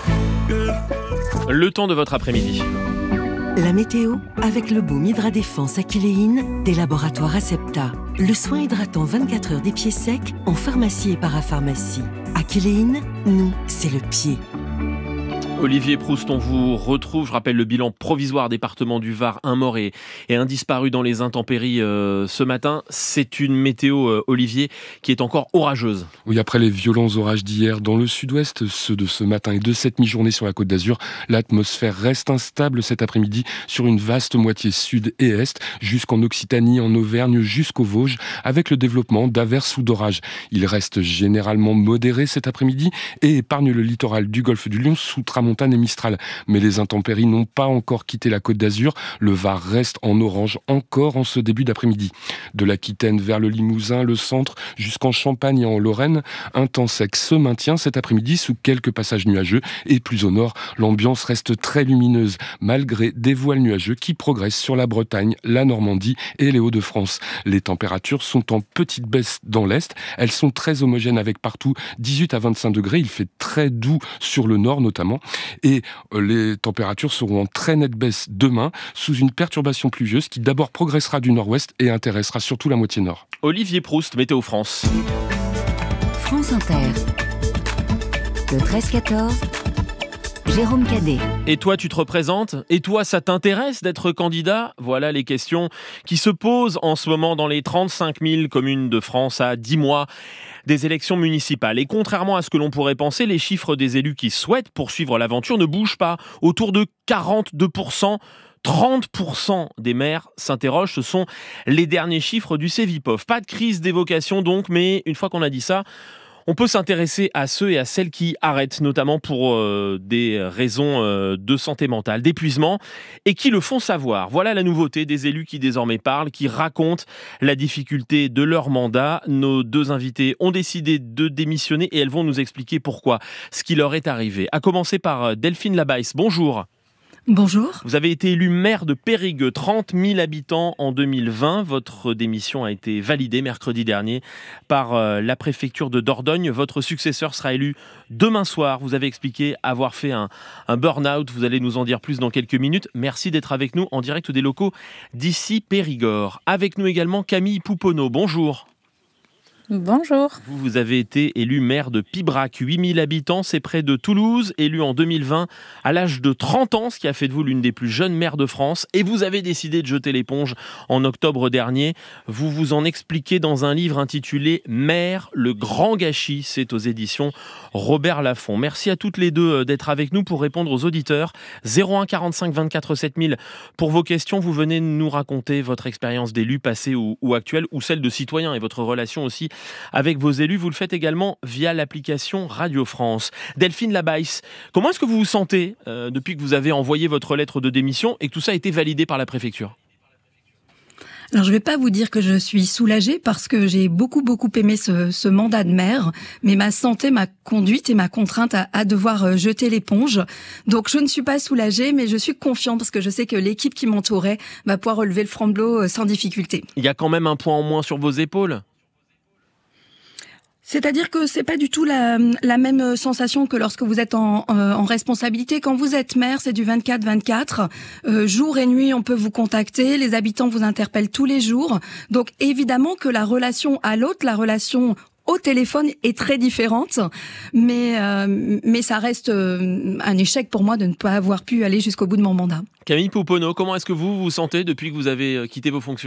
Le temps de votre après-midi. La météo avec le baume Hydra Défense Aquiléine des laboratoires Acepta. Le soin hydratant 24 heures des pieds secs en pharmacie et parapharmacie. Aquiléine, nous, c'est le pied. Olivier Proust, on vous retrouve. Je rappelle le bilan provisoire département du Var, un mort et un disparu dans les intempéries ce matin. C'est une météo, Olivier, qui est encore orageuse. Oui, après les violents orages d'hier dans le sud-ouest, ceux de ce matin et de cette mi-journée sur la Côte d'Azur, l'atmosphère reste instable cet après-midi sur une vaste moitié sud et est, jusqu'en Occitanie, en Auvergne, jusqu'aux Vosges, avec le développement d'averses ou d'orages. Il reste généralement modéré cet après-midi et épargne le littoral du golfe du Lion sous tramontane et Mistral. Mais les intempéries n'ont pas encore quitté la Côte d'Azur. Le Var reste en orange encore en ce début d'après-midi. De l'Aquitaine vers le Limousin, le centre, jusqu'en Champagne et en Lorraine, un temps sec se maintient cet après-midi sous quelques passages nuageux. Et plus au nord, l'ambiance reste très lumineuse, malgré des voiles nuageux qui progressent sur la Bretagne, la Normandie et les Hauts-de-France. Les températures sont en petite baisse dans l'Est. Elles sont très homogènes avec partout 18 à 25 degrés. Il fait très doux sur le nord notamment. Et les températures seront en très nette baisse demain, sous une perturbation pluvieuse qui d'abord progressera du nord-ouest et intéressera surtout la moitié nord. Olivier Proust, Météo France. France Inter. Le 13-14. Jérôme Cadet. Et toi, tu te représentes ? Et toi, ça t'intéresse d'être candidat ? Voilà les questions qui se posent en ce moment dans les 35 000 communes de France à 10 mois des élections municipales. Et contrairement à ce que l'on pourrait penser, les chiffres des élus qui souhaitent poursuivre l'aventure ne bougent pas. Autour de 42%, 30% des maires s'interrogent. Ce sont les derniers chiffres du Cevipof. Pas de crise des vocations donc, mais une fois qu'on a dit ça, on peut s'intéresser à ceux et à celles qui arrêtent, notamment pour des raisons de santé mentale, d'épuisement, et qui le font savoir. Voilà la nouveauté des élus qui désormais parlent, qui racontent la difficulté de leur mandat. Nos deux invités ont décidé de démissionner et elles vont nous expliquer pourquoi, ce qui leur est arrivé. À commencer par Delphine Labaisse. Bonjour. Bonjour. Vous avez été élu maire de Périgueux, 30 000 habitants en 2020. Votre démission a été validée mercredi dernier par la préfecture de Dordogne. Votre successeur sera élu demain soir. Vous avez expliqué avoir fait un burn-out. Vous allez nous en dire plus dans quelques minutes. Merci d'être avec nous en direct des locaux d'ici Périgord. Avec nous également Camille Pouponneau. Bonjour. Bonjour. Vous avez été élu maire de Pibrac, 8000 habitants, c'est près de Toulouse, élu en 2020 à l'âge de 30 ans, ce qui a fait de vous l'une des plus jeunes maires de France. Et vous avez décidé de jeter l'éponge en octobre dernier. Vous vous en expliquez dans un livre intitulé « Maire, le grand gâchis ». C'est aux éditions Robert Laffont. Merci à toutes les deux d'être avec nous pour répondre aux auditeurs. 01 45 24 7000 pour vos questions. Vous venez nous raconter votre expérience d'élu passé ou actuel, ou celle de citoyen et votre relation aussi avec vos élus. Vous le faites également via l'application Radio France. Delphine Labaisse, comment est-ce que vous vous sentez depuis que vous avez envoyé votre lettre de démission et que tout ça a été validé par la préfecture ? Alors, je ne vais pas vous dire que je suis soulagée parce que j'ai beaucoup aimé ce mandat de maire, mais ma santé m'a conduite et m'a contrainte à devoir jeter l'éponge. Donc, je ne suis pas soulagée, mais je suis confiante parce que je sais que l'équipe qui m'entourait va pouvoir relever le flambeau sans difficulté. Il y a quand même un point en moins sur vos épaules ? C'est-à-dire que c'est pas du tout la même sensation que lorsque vous êtes en responsabilité. Quand vous êtes maire, c'est du 24/24. Jour et nuit, on peut vous contacter. Les habitants vous interpellent tous les jours. Donc évidemment que la relation à l'autre, la relation au téléphone est très différente. Mais ça reste un échec pour moi de ne pas avoir pu aller jusqu'au bout de mon mandat. Camille Pouponneau, comment est-ce que vous vous sentez depuis que vous avez quitté vos fonctions ?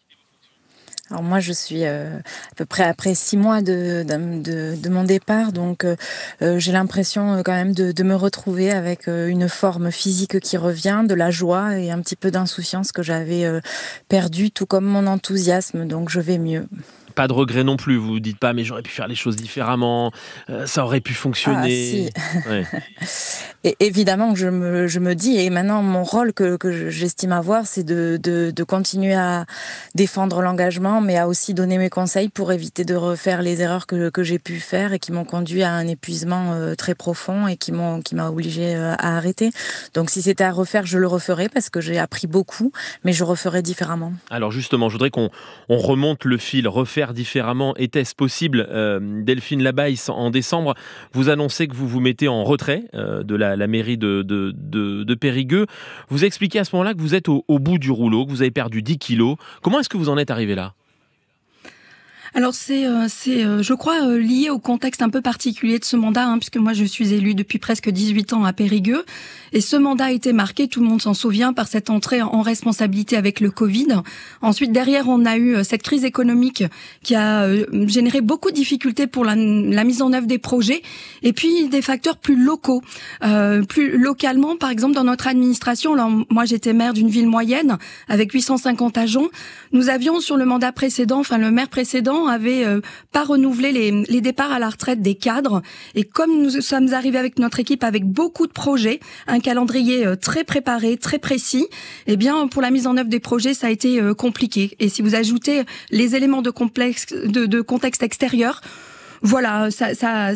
Alors moi, je suis à peu près après 6 mois de mon départ, donc j'ai l'impression quand même de me retrouver avec une forme physique qui revient, de la joie et un petit peu d'insouciance que j'avais perdue, tout comme mon enthousiasme, donc je vais mieux. Pas de regret non plus, vous dites pas mais j'aurais pu faire les choses différemment, ça aurait pu fonctionner. Ah si. Ouais. Et évidemment que je me dis, et maintenant mon rôle que j'estime avoir, c'est de continuer à défendre l'engagement, mais à aussi donner mes conseils pour éviter de refaire les erreurs que j'ai pu faire et qui m'ont conduit à un épuisement très profond et qui m'a obligée à arrêter. Donc si c'était à refaire, je le referais parce que j'ai appris beaucoup, mais je referais différemment. Alors justement, je voudrais qu'on remonte le fil, refaire différemment. Était-ce possible ? Delphine Labaisse, en décembre, vous annoncez que vous vous mettez en retrait de la mairie de Périgueux. Vous expliquez à ce moment-là que vous êtes au bout du rouleau, que vous avez perdu 10 kilos. Comment est-ce que vous en êtes arrivé là ? Alors c'est je crois lié au contexte un peu particulier de ce mandat, puisque moi je suis élue depuis presque 18 ans à Périgueux, et ce mandat a été marqué, tout le monde s'en souvient, par cette entrée en responsabilité avec le Covid. Ensuite derrière on a eu cette crise économique qui a généré beaucoup de difficultés pour la mise en œuvre des projets, et puis des facteurs plus locaux, plus localement, par exemple dans notre administration. Alors moi j'étais maire d'une ville moyenne avec 850 agents. Nous avions sur le mandat précédent, le maire précédent avait pas renouvelé les départs à la retraite des cadres, et comme nous sommes arrivés avec notre équipe avec beaucoup de projets, un calendrier très préparé, très précis, eh bien pour la mise en œuvre des projets ça a été compliqué. Et si vous ajoutez les éléments de contexte extérieur, voilà, ça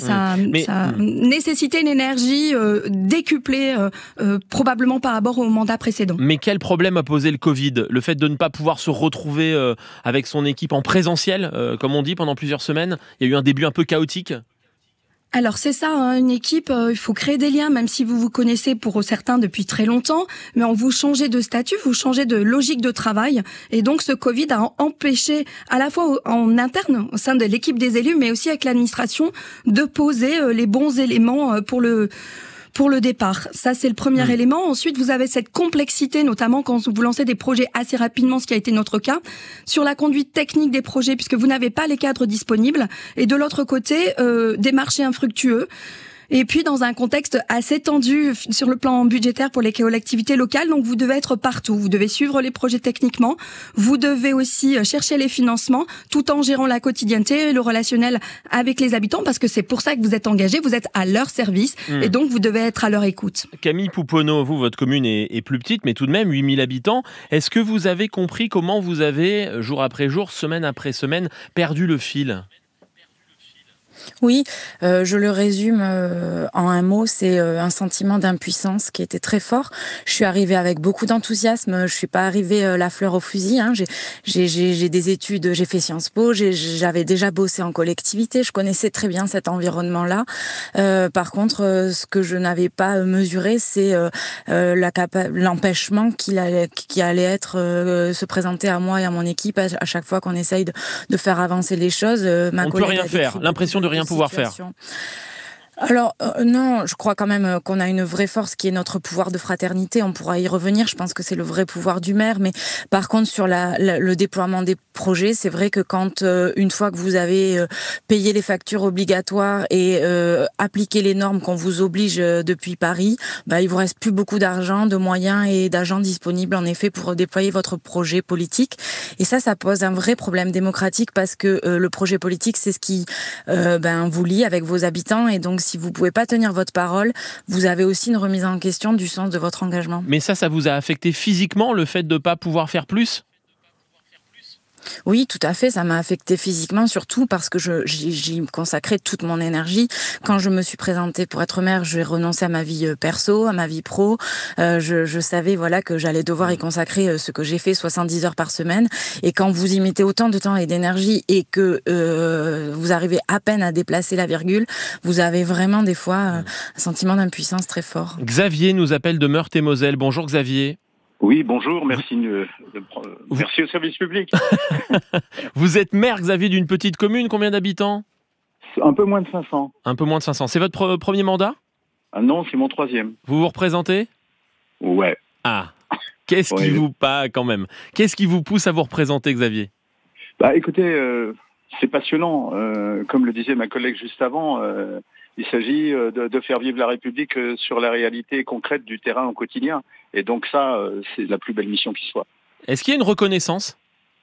nécessitait une énergie décuplée probablement par rapport au mandat précédent. Mais quel problème a posé le Covid ? Le fait de ne pas pouvoir se retrouver avec son équipe en présentiel, comme on dit, pendant plusieurs semaines. Il y a eu un début un peu chaotique. Alors c'est ça, une équipe, il faut créer des liens, même si vous vous connaissez pour certains depuis très longtemps, mais on vous changez de statut, vous changez de logique de travail, et donc ce Covid a empêché à la fois en interne, au sein de l'équipe des élus, mais aussi avec l'administration, de poser les bons éléments pour le départ. Ça, c'est le premier élément. Ensuite, vous avez cette complexité, notamment quand vous lancez des projets assez rapidement, ce qui a été notre cas, sur la conduite technique des projets, puisque vous n'avez pas les cadres disponibles. Et de l'autre côté, des marchés infructueux. Et puis dans un contexte assez tendu sur le plan budgétaire pour les collectivités locales, donc vous devez être partout, vous devez suivre les projets techniquement, vous devez aussi chercher les financements, tout en gérant la quotidienneté et le relationnel avec les habitants, parce que c'est pour ça que vous êtes engagés, vous êtes à leur service, et donc vous devez être à leur écoute. Camille Pouponneau, vous, votre commune est plus petite, mais tout de même 8000 habitants. Est-ce que vous avez compris comment vous avez, jour après jour, semaine après semaine, perdu le fil ? Oui, je le résume en un mot, c'est un sentiment d'impuissance qui était très fort. Je suis arrivée avec beaucoup d'enthousiasme, je suis pas arrivée la fleur au fusil. Hein. J'ai des études, j'ai fait Sciences Po, j'avais déjà bossé en collectivité, je connaissais très bien cet environnement-là. Par contre, ce que je n'avais pas mesuré, c'est l'empêchement qui allait être se présenter à moi et à mon équipe à chaque fois qu'on essaye de faire avancer les choses. On ne peut rien faire, l'impression de rien pouvoir faire. Alors non, je crois quand même qu'on a une vraie force qui est notre pouvoir de fraternité. On pourra y revenir. Je pense que c'est le vrai pouvoir du maire. Mais par contre, sur le déploiement des projets, c'est vrai que quand une fois que vous avez payé les factures obligatoires et appliqué les normes qu'on vous oblige depuis Paris, il vous reste plus beaucoup d'argent, de moyens et d'agents disponibles en effet pour déployer votre projet politique. Et ça pose un vrai problème démocratique parce que le projet politique, c'est ce qui vous lie avec vos habitants et donc si vous ne pouvez pas tenir votre parole, vous avez aussi une remise en question du sens de votre engagement. Mais ça vous a affecté physiquement, le fait de ne pas pouvoir faire plus ? Oui, tout à fait, ça m'a affecté physiquement, surtout parce que j'y consacrais toute mon énergie. Quand je me suis présentée pour être maire, j'ai renoncé à ma vie perso, à ma vie pro. Je savais que j'allais devoir y consacrer ce que j'ai fait, 70 heures par semaine. Et quand vous y mettez autant de temps et d'énergie et que vous arrivez à peine à déplacer la virgule, vous avez vraiment des fois un sentiment d'impuissance très fort. Xavier nous appelle de Meurthe-et-Moselle. Bonjour Xavier. Oui, bonjour, merci au service public. Vous êtes maire, Xavier, d'une petite commune, combien d'habitants ? Un peu moins de 500. Un peu moins de 500. C'est votre premier mandat ? Non, c'est mon troisième. Vous vous représentez ? Ouais. Ah, qu'est-ce qui vous pousse à vous représenter, Xavier ? Écoutez, c'est passionnant. Comme le disait ma collègue juste avant, il s'agit de faire vivre la République sur la réalité concrète du terrain au quotidien. Et donc ça, c'est la plus belle mission qui soit. Est-ce qu'il y a une reconnaissance ?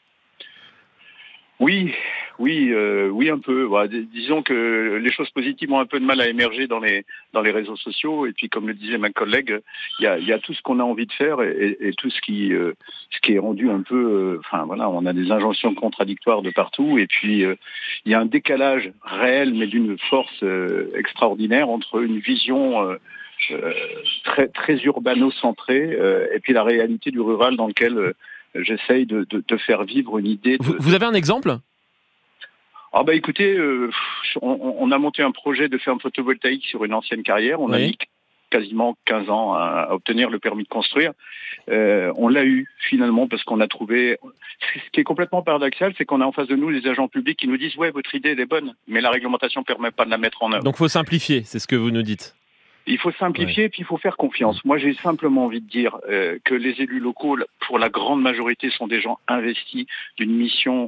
Oui, un peu. Disons que les choses positives ont un peu de mal à émerger dans les réseaux sociaux. Et puis, comme le disait ma collègue, il y a tout ce qu'on a envie de faire et tout ce qui est rendu un peu. On a des injonctions contradictoires de partout. Et puis, il y a un décalage réel, mais d'une force extraordinaire entre une vision très très urbano-centrée et puis la réalité du rural dans lequel j'essaye de faire vivre une idée. Vous avez un exemple ? Écoutez, on a monté un projet de ferme photovoltaïque sur une ancienne carrière. On a mis quasiment 15 ans à obtenir le permis de construire. On l'a eu finalement parce qu'on a trouvé... Ce qui est complètement paradoxal, c'est qu'on a en face de nous les agents publics qui nous disent « Ouais, votre idée elle est bonne, mais la réglementation ne permet pas de la mettre en œuvre. » Donc il faut simplifier, c'est ce que vous nous dites. Il faut simplifier, puis il faut faire confiance. Moi, j'ai simplement envie de dire que les élus locaux, pour la grande majorité, sont des gens investis d'une mission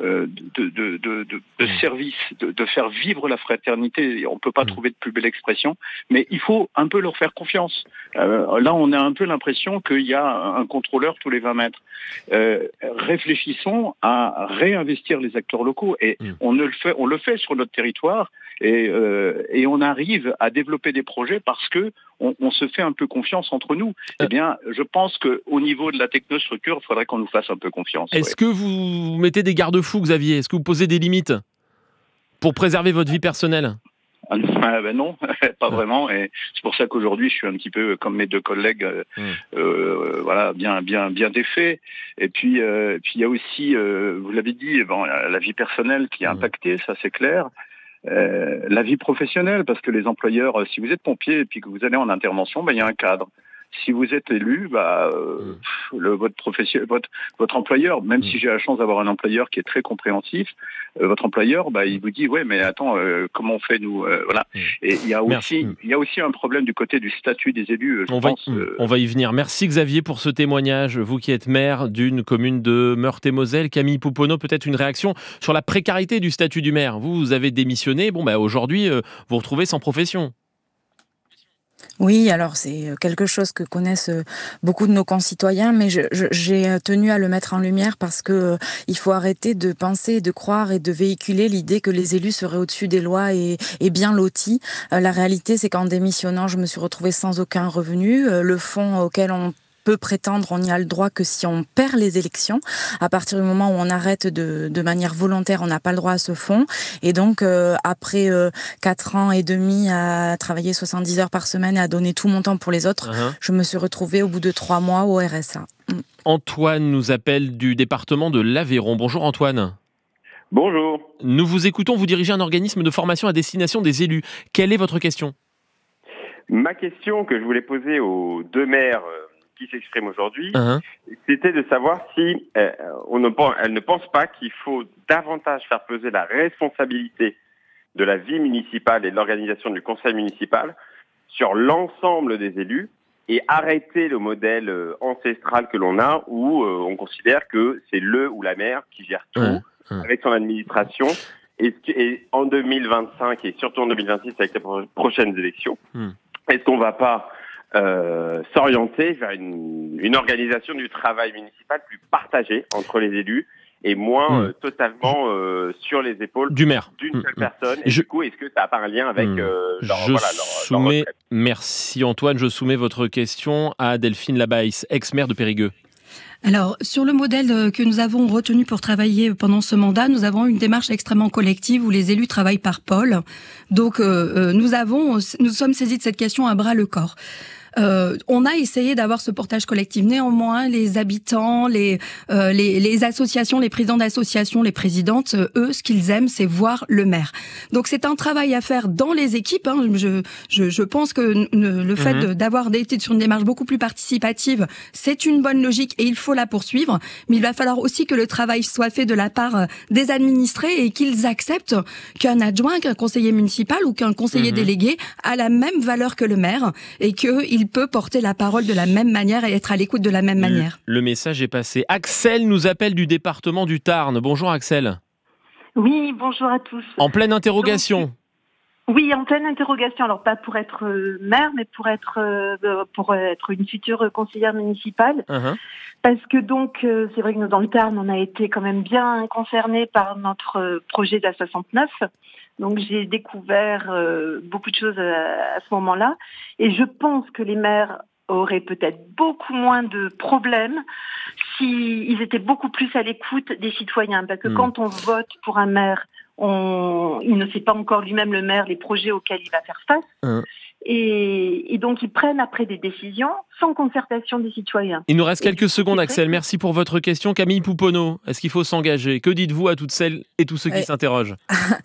de service, de faire vivre la fraternité. On ne peut pas trouver de plus belle expression, mais il faut un peu leur faire confiance. Là, on a un peu l'impression qu'il y a un contrôleur tous les 20 mètres. Réfléchissons à réinvestir les acteurs locaux, et on le fait sur notre territoire, et on arrive à développer des projets parce que on se fait un peu confiance entre nous. Eh bien, je pense qu'au niveau de la technostructure, il faudrait qu'on nous fasse un peu confiance. Est-ce que vous mettez des garde-fous, Xavier ? Est-ce que vous posez des limites pour préserver votre vie personnelle ? Non, pas vraiment. Et c'est pour ça qu'aujourd'hui, je suis un petit peu comme mes deux collègues, bien défait. Et puis, il y a aussi, vous l'avez dit, la vie personnelle qui est impactée, ça c'est clair. La vie professionnelle, parce que les employeurs, si vous êtes pompier et puis que vous allez en intervention, il y a un cadre. Si vous êtes élu, votre employeur, même si j'ai la chance d'avoir un employeur qui est très compréhensif, votre employeur, il vous dit ouais, mais attends, comment on fait nous, voilà. Et il y a aussi un problème du côté du statut des élus. On va y venir. Merci Xavier pour ce témoignage. Vous qui êtes maire d'une commune de Meurthe-et-Moselle, Camille Pouponneau, peut-être une réaction sur la précarité du statut du maire. Vous avez démissionné. Aujourd'hui, vous vous retrouvez sans profession. Oui, alors c'est quelque chose que connaissent beaucoup de nos concitoyens, mais j'ai tenu à le mettre en lumière parce que il faut arrêter de penser, de croire et de véhiculer l'idée que les élus seraient au-dessus des lois et bien lotis. La réalité, c'est qu'en démissionnant, je me suis retrouvée sans aucun revenu. Le fonds auquel on peut prétendre, on n'y a le droit que si on perd les élections. À partir du moment où on arrête de manière volontaire, on n'a pas le droit à ce fonds. Et donc, après 4 ans et demi à travailler 70 heures par semaine et à donner tout mon temps pour les autres, je me suis retrouvée au bout de 3 mois au RSA. Antoine nous appelle du département de l'Aveyron. Bonjour Antoine. Bonjour. Nous vous écoutons, vous dirigez un organisme de formation à destination des élus. Quelle est votre question ? Ma question que je voulais poser aux 2 maires qui s'expriment aujourd'hui, c'était de savoir si elles ne pensent pas qu'il faut davantage faire peser la responsabilité de la vie municipale et de l'organisation du conseil municipal sur l'ensemble des élus et arrêter le modèle ancestral que l'on a où on considère que c'est le ou la maire qui gère tout avec son administration. Et en 2025 et surtout en 2026 avec les prochaines élections, est-ce qu'on ne va pas s'orienter vers une organisation du travail municipal plus partagée entre les élus et moins totalement sur les épaules du maire d'une seule personne. Et du coup, est-ce que ça n'a pas un lien avec leur retraite ? Merci Antoine, je soumets votre question à Delphine Labaïs, ex-maire de Périgueux. Alors, sur le modèle que nous avons retenu pour travailler pendant ce mandat, nous avons une démarche extrêmement collective où les élus travaillent par pôle. Donc, nous sommes saisis de cette question à bras le corps. On a essayé d'avoir ce portage collectif. Néanmoins, les habitants, les associations, les présidents d'associations, les présidentes, eux, ce qu'ils aiment, c'est voir le maire. Donc, c'est un travail à faire dans les équipes. Je pense que le fait d'avoir été sur une démarche beaucoup plus participative, c'est une bonne logique et il faut la poursuivre. Mais il va falloir aussi que le travail soit fait de la part des administrés et qu'ils acceptent qu'un adjoint, qu'un conseiller municipal ou qu'un conseiller délégué a la même valeur que le maire et qu'il peut porter la parole de la même manière et être à l'écoute de la même manière. Le message est passé. Axel nous appelle du département du Tarn. Bonjour Axel. Oui, bonjour à tous. En pleine interrogation. Oui, en pleine interrogation. Alors pas pour être maire, mais pour être une future conseillère municipale. Parce que donc, c'est vrai que nous, dans le Tarn, on a été quand même bien concernés par notre projet de la 69. Donc j'ai découvert beaucoup de choses à ce moment-là. Et je pense que les maires auraient peut-être beaucoup moins de problèmes s'ils étaient beaucoup plus à l'écoute des citoyens. Parce que quand on vote pour un maire, il ne sait pas encore lui-même, le maire, les projets auxquels il va faire face. Et donc, ils prennent après des décisions sans concertation des citoyens. Il nous reste quelques secondes, Axel. Merci pour votre question. Camille Pouponneau, est-ce qu'il faut s'engager ? Que dites-vous à toutes celles et tous ceux qui s'interrogent ?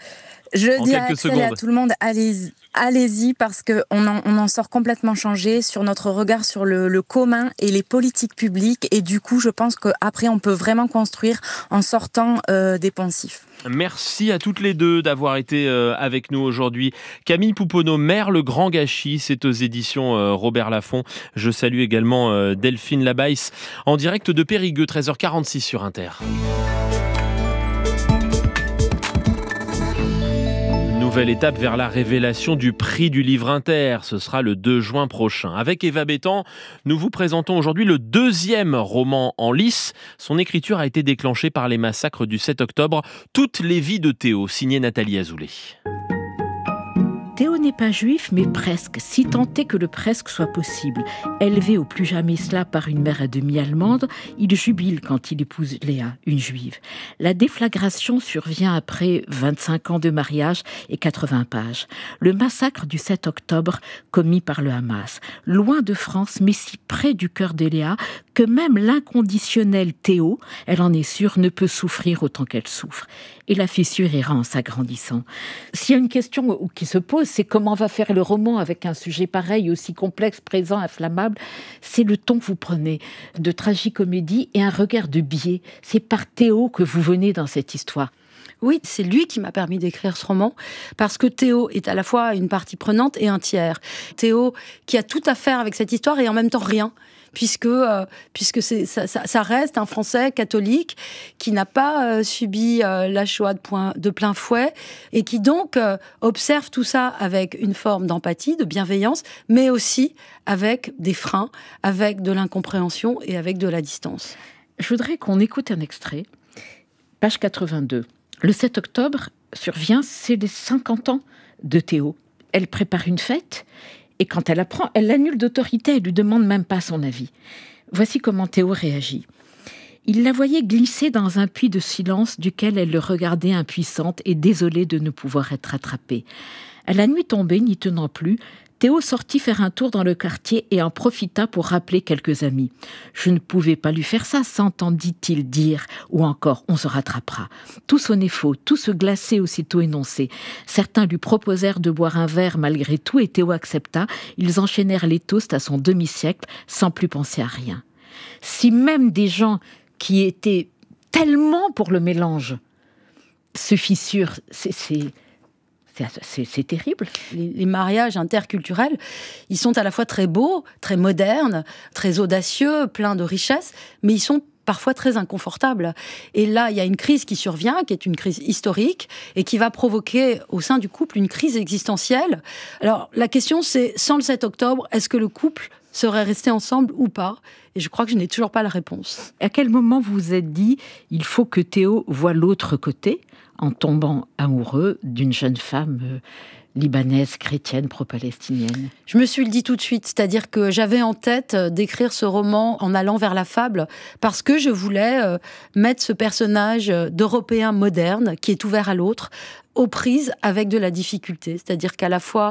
Je dis à Axel et à tout le monde, allez-y parce qu'on en sort complètement changé sur notre regard sur le commun et les politiques publiques. Et du coup, je pense qu'après, on peut vraiment construire en sortant des poncifs. Merci à toutes les deux d'avoir été avec nous aujourd'hui. Camille Pouponneau, maire Le Grand Gâchis, c'est aux éditions Robert Laffont. Je salue également Delphine Labaïs, en direct de Périgueux, 13h46 sur Inter. Nouvelle étape vers la révélation du prix du livre Inter. Ce sera le 2 juin prochain. Avec Eva Bétan, nous vous présentons aujourd'hui le 2e roman en lice. Son écriture a été déclenchée par les massacres du 7 octobre. Toutes les vies de Théo, signé Nathalie Azoulay. Théo n'est pas juif, mais presque, si tant est que le presque soit possible. Élevé au plus jamais cela par une mère à demi allemande, il jubile quand il épouse Léa, une juive. La déflagration survient après 25 ans de mariage et 80 pages. Le massacre du 7 octobre commis par le Hamas. Loin de France, mais si près du cœur de Léa, que même l'inconditionnel Théo, elle en est sûre, ne peut souffrir autant qu'elle souffre. Et la fissure ira en s'agrandissant. S'il y a une question qui se pose, c'est comment va faire le roman avec un sujet pareil, aussi complexe, présent, inflammable. C'est le ton que vous prenez de tragicomédie et un regard de biais. C'est par Théo que vous venez dans cette histoire. Oui, c'est lui qui m'a permis d'écrire ce roman, parce que Théo est à la fois une partie prenante et un tiers. Théo qui a tout à faire avec cette histoire et en même temps rien. Puisque ça reste un Français catholique qui n'a pas subi la Shoah de plein fouet et qui donc observe tout ça avec une forme d'empathie, de bienveillance, mais aussi avec des freins, avec de l'incompréhension et avec de la distance. Je voudrais qu'on écoute un extrait, page 82. Le 7 octobre survient, c'est les 50 ans de Théo. Elle prépare une fête. Et quand elle apprend, elle l'annule d'autorité, elle lui demande même pas son avis. Voici comment Théo réagit. Il la voyait glisser dans un puits de silence duquel elle le regardait impuissante et désolée de ne pouvoir être attrapée. À la nuit tombée, n'y tenant plus, Théo sortit faire un tour dans le quartier et en profita pour rappeler quelques amis. « Je ne pouvais pas lui faire ça », s'entendit-il dire, ou encore « on se rattrapera ». Tout sonnait faux, tout se glaçait aussitôt énoncé. Certains lui proposèrent de boire un verre malgré tout et Théo accepta. Ils enchaînèrent les toasts à son demi-siècle sans plus penser à rien. Si même des gens qui étaient tellement pour le mélange se fissurent, c'est terrible. Les mariages interculturels, ils sont à la fois très beaux, très modernes, très audacieux, pleins de richesses, mais ils sont parfois très inconfortables. Et là, il y a une crise qui survient, qui est une crise historique, et qui va provoquer au sein du couple une crise existentielle. Alors, la question, c'est, sans le 7 octobre, est-ce que le couple serait resté ensemble ou pas ? Et je crois que je n'ai toujours pas la réponse. À quel moment vous vous êtes dit, il faut que Théo voie l'autre côté, en tombant amoureux d'une jeune femme libanaise, chrétienne, pro-palestinienne? Je me suis le dit tout de suite, c'est-à-dire que j'avais en tête d'écrire ce roman en allant vers la fable, parce que je voulais mettre ce personnage d'Européen moderne, qui est ouvert à l'autre, aux prises avec de la difficulté. C'est-à-dire qu'à la fois,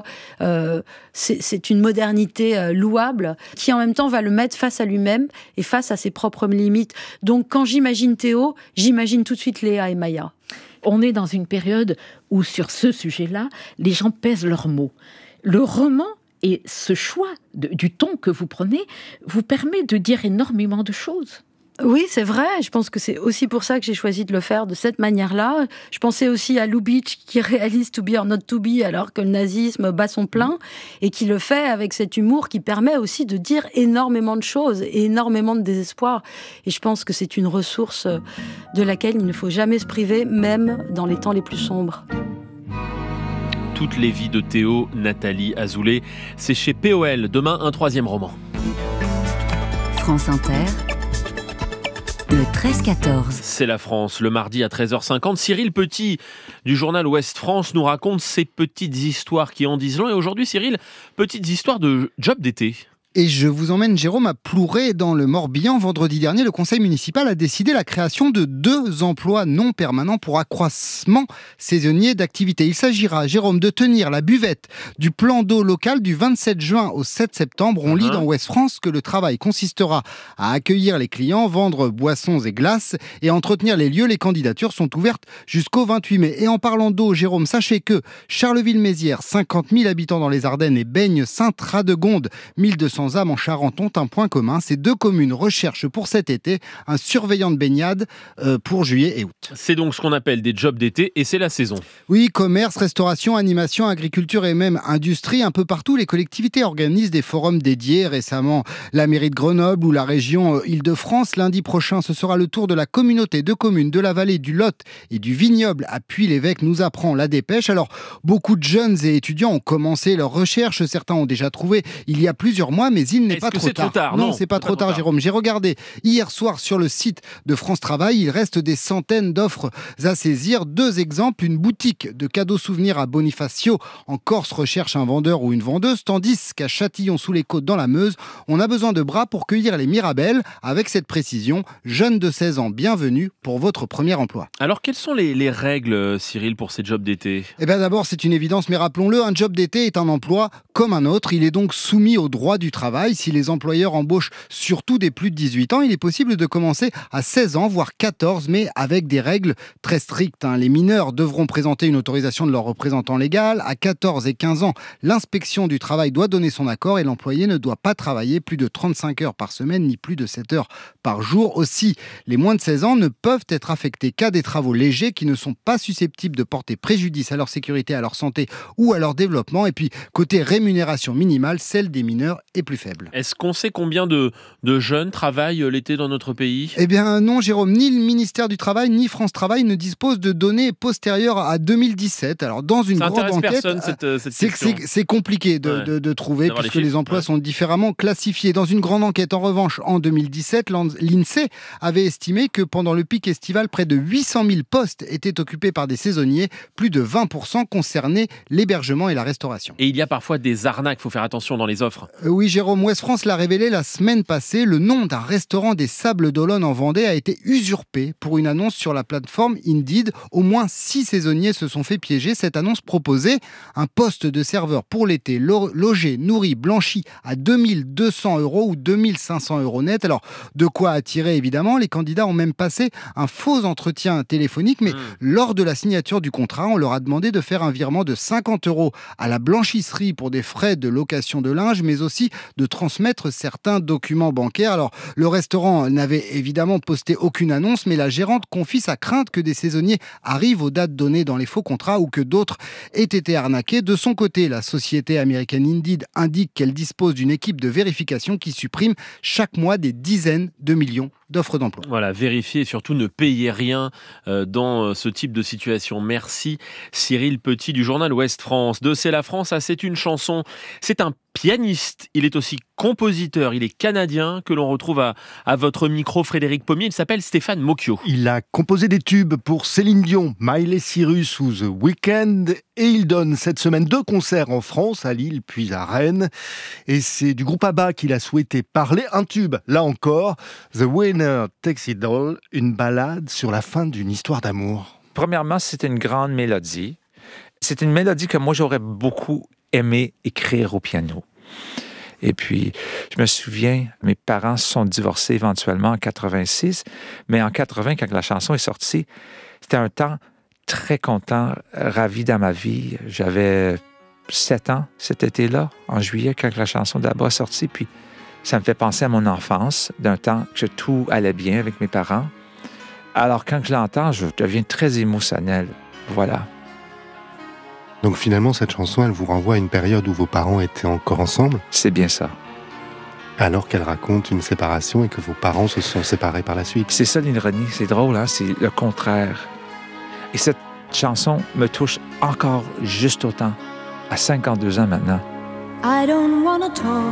c'est une modernité louable, qui en même temps va le mettre face à lui-même et face à ses propres limites. Donc quand j'imagine Théo, j'imagine tout de suite Léa et Maya. On est dans une période où, sur ce sujet-là, les gens pèsent leurs mots. Le roman et ce choix du ton que vous prenez vous permet de dire énormément de choses. Oui, c'est vrai. Je pense que c'est aussi pour ça que j'ai choisi de le faire de cette manière-là. Je pensais aussi à Lubitsch qui réalise To Be or Not To Be alors que le nazisme bat son plein et qui le fait avec cet humour qui permet aussi de dire énormément de choses et énormément de désespoir. Et je pense que c'est une ressource de laquelle il ne faut jamais se priver, même dans les temps les plus sombres. Toutes les vies de Théo, Nathalie Azoulay. C'est chez POL. Demain, un 3e roman. France Inter. Le 13-14. C'est la France, le mardi à 13h50. Cyril Petit du journal Ouest France nous raconte ces petites histoires qui en disent long. Et aujourd'hui, Cyril, petites histoires de job d'été. Et je vous emmène, Jérôme, à Plouray, dans le Morbihan. Vendredi dernier, le conseil municipal a décidé la création de 2 emplois non permanents pour accroissement saisonnier d'activité. Il s'agira, Jérôme, de tenir la buvette du plan d'eau local du 27 juin au 7 septembre. On lit dans Ouest France que le travail consistera à accueillir les clients, vendre boissons et glaces et entretenir les lieux. Les candidatures sont ouvertes jusqu'au 28 mai. Et en parlant d'eau, Jérôme, sachez que Charleville-Mézières, 50 000 habitants dans les Ardennes, et Baigne-Sainte-Radegonde, 1200 âmes en Charente ont un point commun. Ces 2 communes recherchent pour cet été un surveillant de baignade pour juillet et août. C'est donc ce qu'on appelle des jobs d'été et c'est la saison. Oui, commerce, restauration, animation, agriculture et même industrie. Un peu partout, les collectivités organisent des forums dédiés. Récemment, la mairie de Grenoble ou la région Île-de-France. Lundi prochain, ce sera le tour de la communauté de communes de la vallée du Lot et du Vignoble à Puy-l'Évêque, nous apprend la Dépêche. Alors, beaucoup de jeunes et étudiants ont commencé leurs recherches. Certains ont déjà trouvé il y a plusieurs mois, mais il n'est pas trop tard. Non, c'est pas trop tard, Jérôme. J'ai regardé hier soir sur le site de France Travail. Il reste des centaines d'offres à saisir. 2 exemples. Une boutique de cadeaux souvenirs à Bonifacio, en Corse, recherche un vendeur ou une vendeuse, tandis qu'à Châtillon-sous-les-Côtes, dans la Meuse, on a besoin de bras pour cueillir les mirabelles. Avec cette précision, jeunes de 16 ans, bienvenue pour votre premier emploi. Alors, quelles sont les règles, Cyril, pour ces jobs d'été ? Eh bien, d'abord, c'est une évidence, mais rappelons-le, un job d'été est un emploi comme un autre. Il est donc soumis au droit du travail. Si les employeurs embauchent surtout des plus de 18 ans, il est possible de commencer à 16 ans, voire 14, mais avec des règles très strictes. Les mineurs devront présenter une autorisation de leur représentant légal. À 14 et 15 ans, l'inspection du travail doit donner son accord et l'employé ne doit pas travailler plus de 35 heures par semaine, ni plus de 7 heures par jour. Aussi, les moins de 16 ans ne peuvent être affectés qu'à des travaux légers qui ne sont pas susceptibles de porter préjudice à leur sécurité, à leur santé ou à leur développement. Et puis, côté rémunération minimale, celle des mineurs est plus faible. Est-ce qu'on sait combien de jeunes travaillent l'été dans notre pays ? Eh bien non, Jérôme, ni le ministère du Travail ni France Travail ne disposent de données postérieures à 2017. Alors dans une grande enquête, c'est compliqué de trouver puisque les emplois sont différemment classifiés. Dans une grande enquête, en revanche, en 2017, l'INSEE avait estimé que pendant le pic estival, près de 800 000 postes étaient occupés par des saisonniers. Plus de 20% concernaient l'hébergement et la restauration. Et il y a parfois des arnaques, il faut faire attention dans les offres. Oui, Jérôme, Ouest France l'a révélé la semaine passée, le nom d'un restaurant des Sables d'Olonne en Vendée a été usurpé pour une annonce sur la plateforme Indeed. Au moins 6 saisonniers se sont fait piéger. Cette annonce proposait un poste de serveur pour l'été, logé, nourri, blanchi à 2200 € ou 2500 € net. Alors, de quoi attirer évidemment. Les candidats ont même passé un faux entretien téléphonique, mais lors de la signature du contrat, on leur a demandé de faire un virement de 50 € à la blanchisserie pour des frais de location de linge, mais aussi de transmettre certains documents bancaires. Alors, le restaurant n'avait évidemment posté aucune annonce, mais la gérante confie sa crainte que des saisonniers arrivent aux dates données dans les faux contrats ou que d'autres aient été arnaqués. De son côté, la société américaine Indeed indique qu'elle dispose d'une équipe de vérification qui supprime chaque mois des dizaines de millions d'offres d'emploi. Voilà, vérifiez et surtout ne payez rien dans ce type de situation. Merci Cyril Petit du journal Ouest France. De C'est la France à C'est une chanson. C'est un pianiste, il est aussi compositeur, il est canadien, que l'on retrouve à votre micro Frédéric Pommier. Il s'appelle Stéphane Mocchio. Il a composé des tubes pour Céline Dion, Miley Cyrus ou The Weeknd et il donne cette semaine 2 concerts en France, à Lille puis à Rennes. Et c'est du groupe ABBA qu'il a souhaité parler. Un tube, là encore, The Winner Takes It All, une ballade sur la fin d'une histoire d'amour. Premièrement, c'est une grande mélodie. C'est une mélodie que moi j'aurais beaucoup aimé écrire au piano. Et puis, je me souviens, mes parents se sont divorcés éventuellement en 86, mais en 80, quand la chanson est sortie, c'était un temps très content, ravi dans ma vie. J'avais 7 ans cet été-là, en juillet, quand la chanson d'ABBA est sortie, puis ça me fait penser à mon enfance, d'un temps que tout allait bien avec mes parents. Alors, quand je l'entends, je deviens très émotionnel. Voilà. Donc finalement, cette chanson, elle vous renvoie à une période où vos parents étaient encore ensemble ? C'est bien ça. Alors qu'elle raconte une séparation et que vos parents se sont séparés par la suite. C'est ça l'ironie, c'est drôle, hein? C'est le contraire. Et cette chanson me touche encore juste autant, à 52 ans maintenant. I don't wanna talk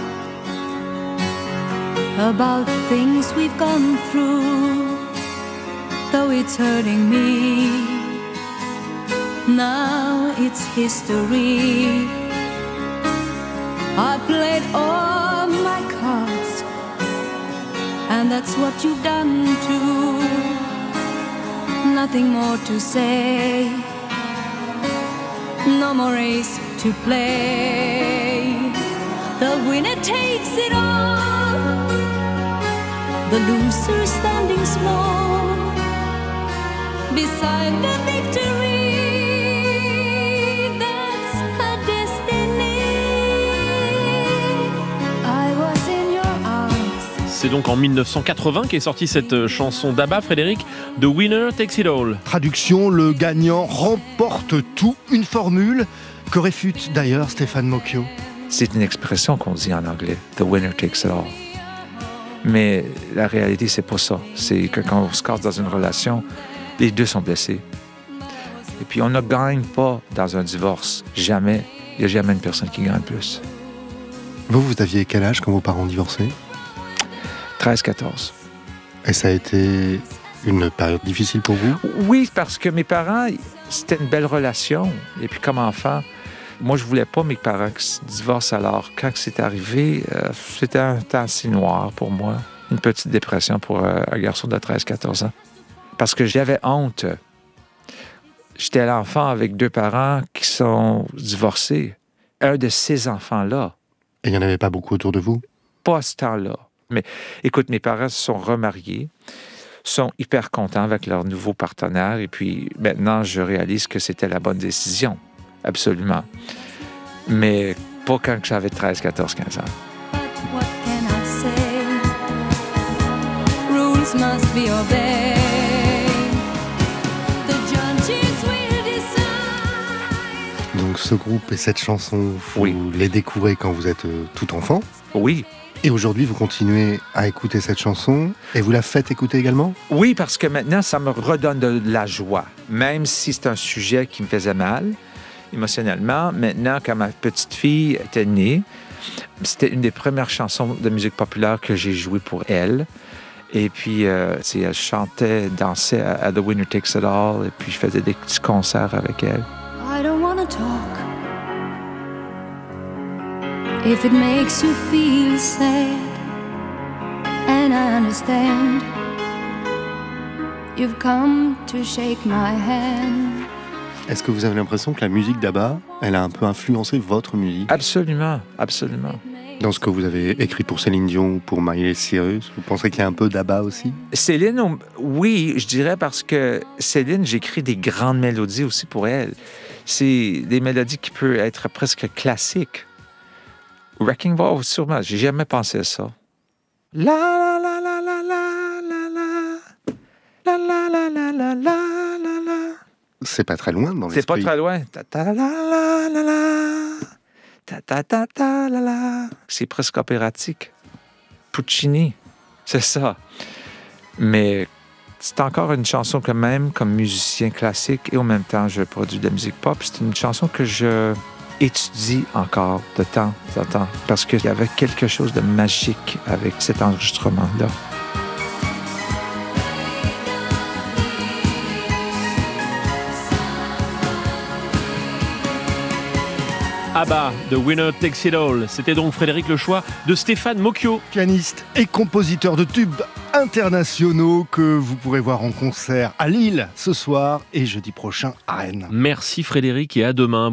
about things we've gone through, though it's hurting me. Now it's history. I played all my cards, and that's what you've done too. Nothing more to say, no more race to play. The winner takes it all, the loser standing small beside the victory. C'est donc en 1980 qu'est sortie cette chanson d'ABBA, Frédéric, The Winner Takes It All. Traduction, le gagnant remporte tout, une formule que réfute d'ailleurs Stéphane Mocchio. C'est une expression qu'on dit en anglais, The winner takes it all. Mais la réalité, c'est pas ça. C'est que quand on se casse dans une relation, les deux sont blessés. Et puis on ne gagne pas dans un divorce. Jamais. Il n'y a jamais une personne qui gagne plus. Vous aviez quel âge quand vos parents ont divorcé ? 13-14. Et ça a été une période difficile pour vous? Oui, parce que mes parents, c'était une belle relation. Et puis comme enfant, moi, je voulais pas mes parents qui se divorcent. Alors, quand c'est arrivé, c'était un temps assez noir pour moi. Une petite dépression pour un garçon de 13-14 ans. Parce que j'avais honte. J'étais l'enfant avec 2 parents qui sont divorcés. Un de ces enfants-là. Et il n'y en avait pas beaucoup autour de vous? Pas à ce temps-là. Mais écoute, mes parents se sont remariés, sont hyper contents avec leur nouveau partenaire. Et puis maintenant, je réalise que c'était la bonne décision. Absolument. Mais pas quand j'avais 13, 14, 15 ans. What can I say? Rules must be obeyed. The judges will decide. Donc ce groupe et cette chanson, vous les découvrez quand vous êtes tout enfant? Oui. Et aujourd'hui, vous continuez à écouter cette chanson et vous la faites écouter également? Oui, parce que maintenant, ça me redonne de la joie. Même si c'est un sujet qui me faisait mal, émotionnellement. Maintenant, quand ma petite fille était née, c'était une des premières chansons de musique populaire que j'ai jouées pour elle. Et puis, elle chantait, dansait à The Winner Takes It All. Et puis, je faisais des petits concerts avec elle. I don't wanna talk If it makes you feel sad, and I understand, you've come to shake my hand. Est-ce que vous avez l'impression que la musique d'ABBA, elle a un peu influencé votre musique ? Absolument, absolument. Dans ce que vous avez écrit pour Céline Dion ou pour Miley Cyrus, vous pensez qu'il y a un peu d'ABBA aussi ? Céline, oui, je dirais parce que Céline, j'écris des grandes mélodies aussi pour elle. C'est des mélodies qui peuvent être presque classiques. Wrecking Ball, sûrement, j'ai jamais pensé à ça. La la la la la la la la la la la la la la. C'est pas très loin dans l'esprit. C'est pas très loin. Ta ta la la la la. Ta ta ta ta la la. C'est presque opératique. Puccini, c'est ça. Mais c'est encore une chanson que même comme musicien classique et en même temps je produis de la musique pop, c'est une chanson que je étudie encore de temps en temps parce qu'il y avait quelque chose de magique avec cet enregistrement-là. ABBA, The Winner Takes It All. C'était donc Frédéric le choix de Stéphane Mocchio. Pianiste et compositeur de tubes internationaux que vous pourrez voir en concert à Lille ce soir et jeudi prochain à Rennes. Merci Frédéric et à demain.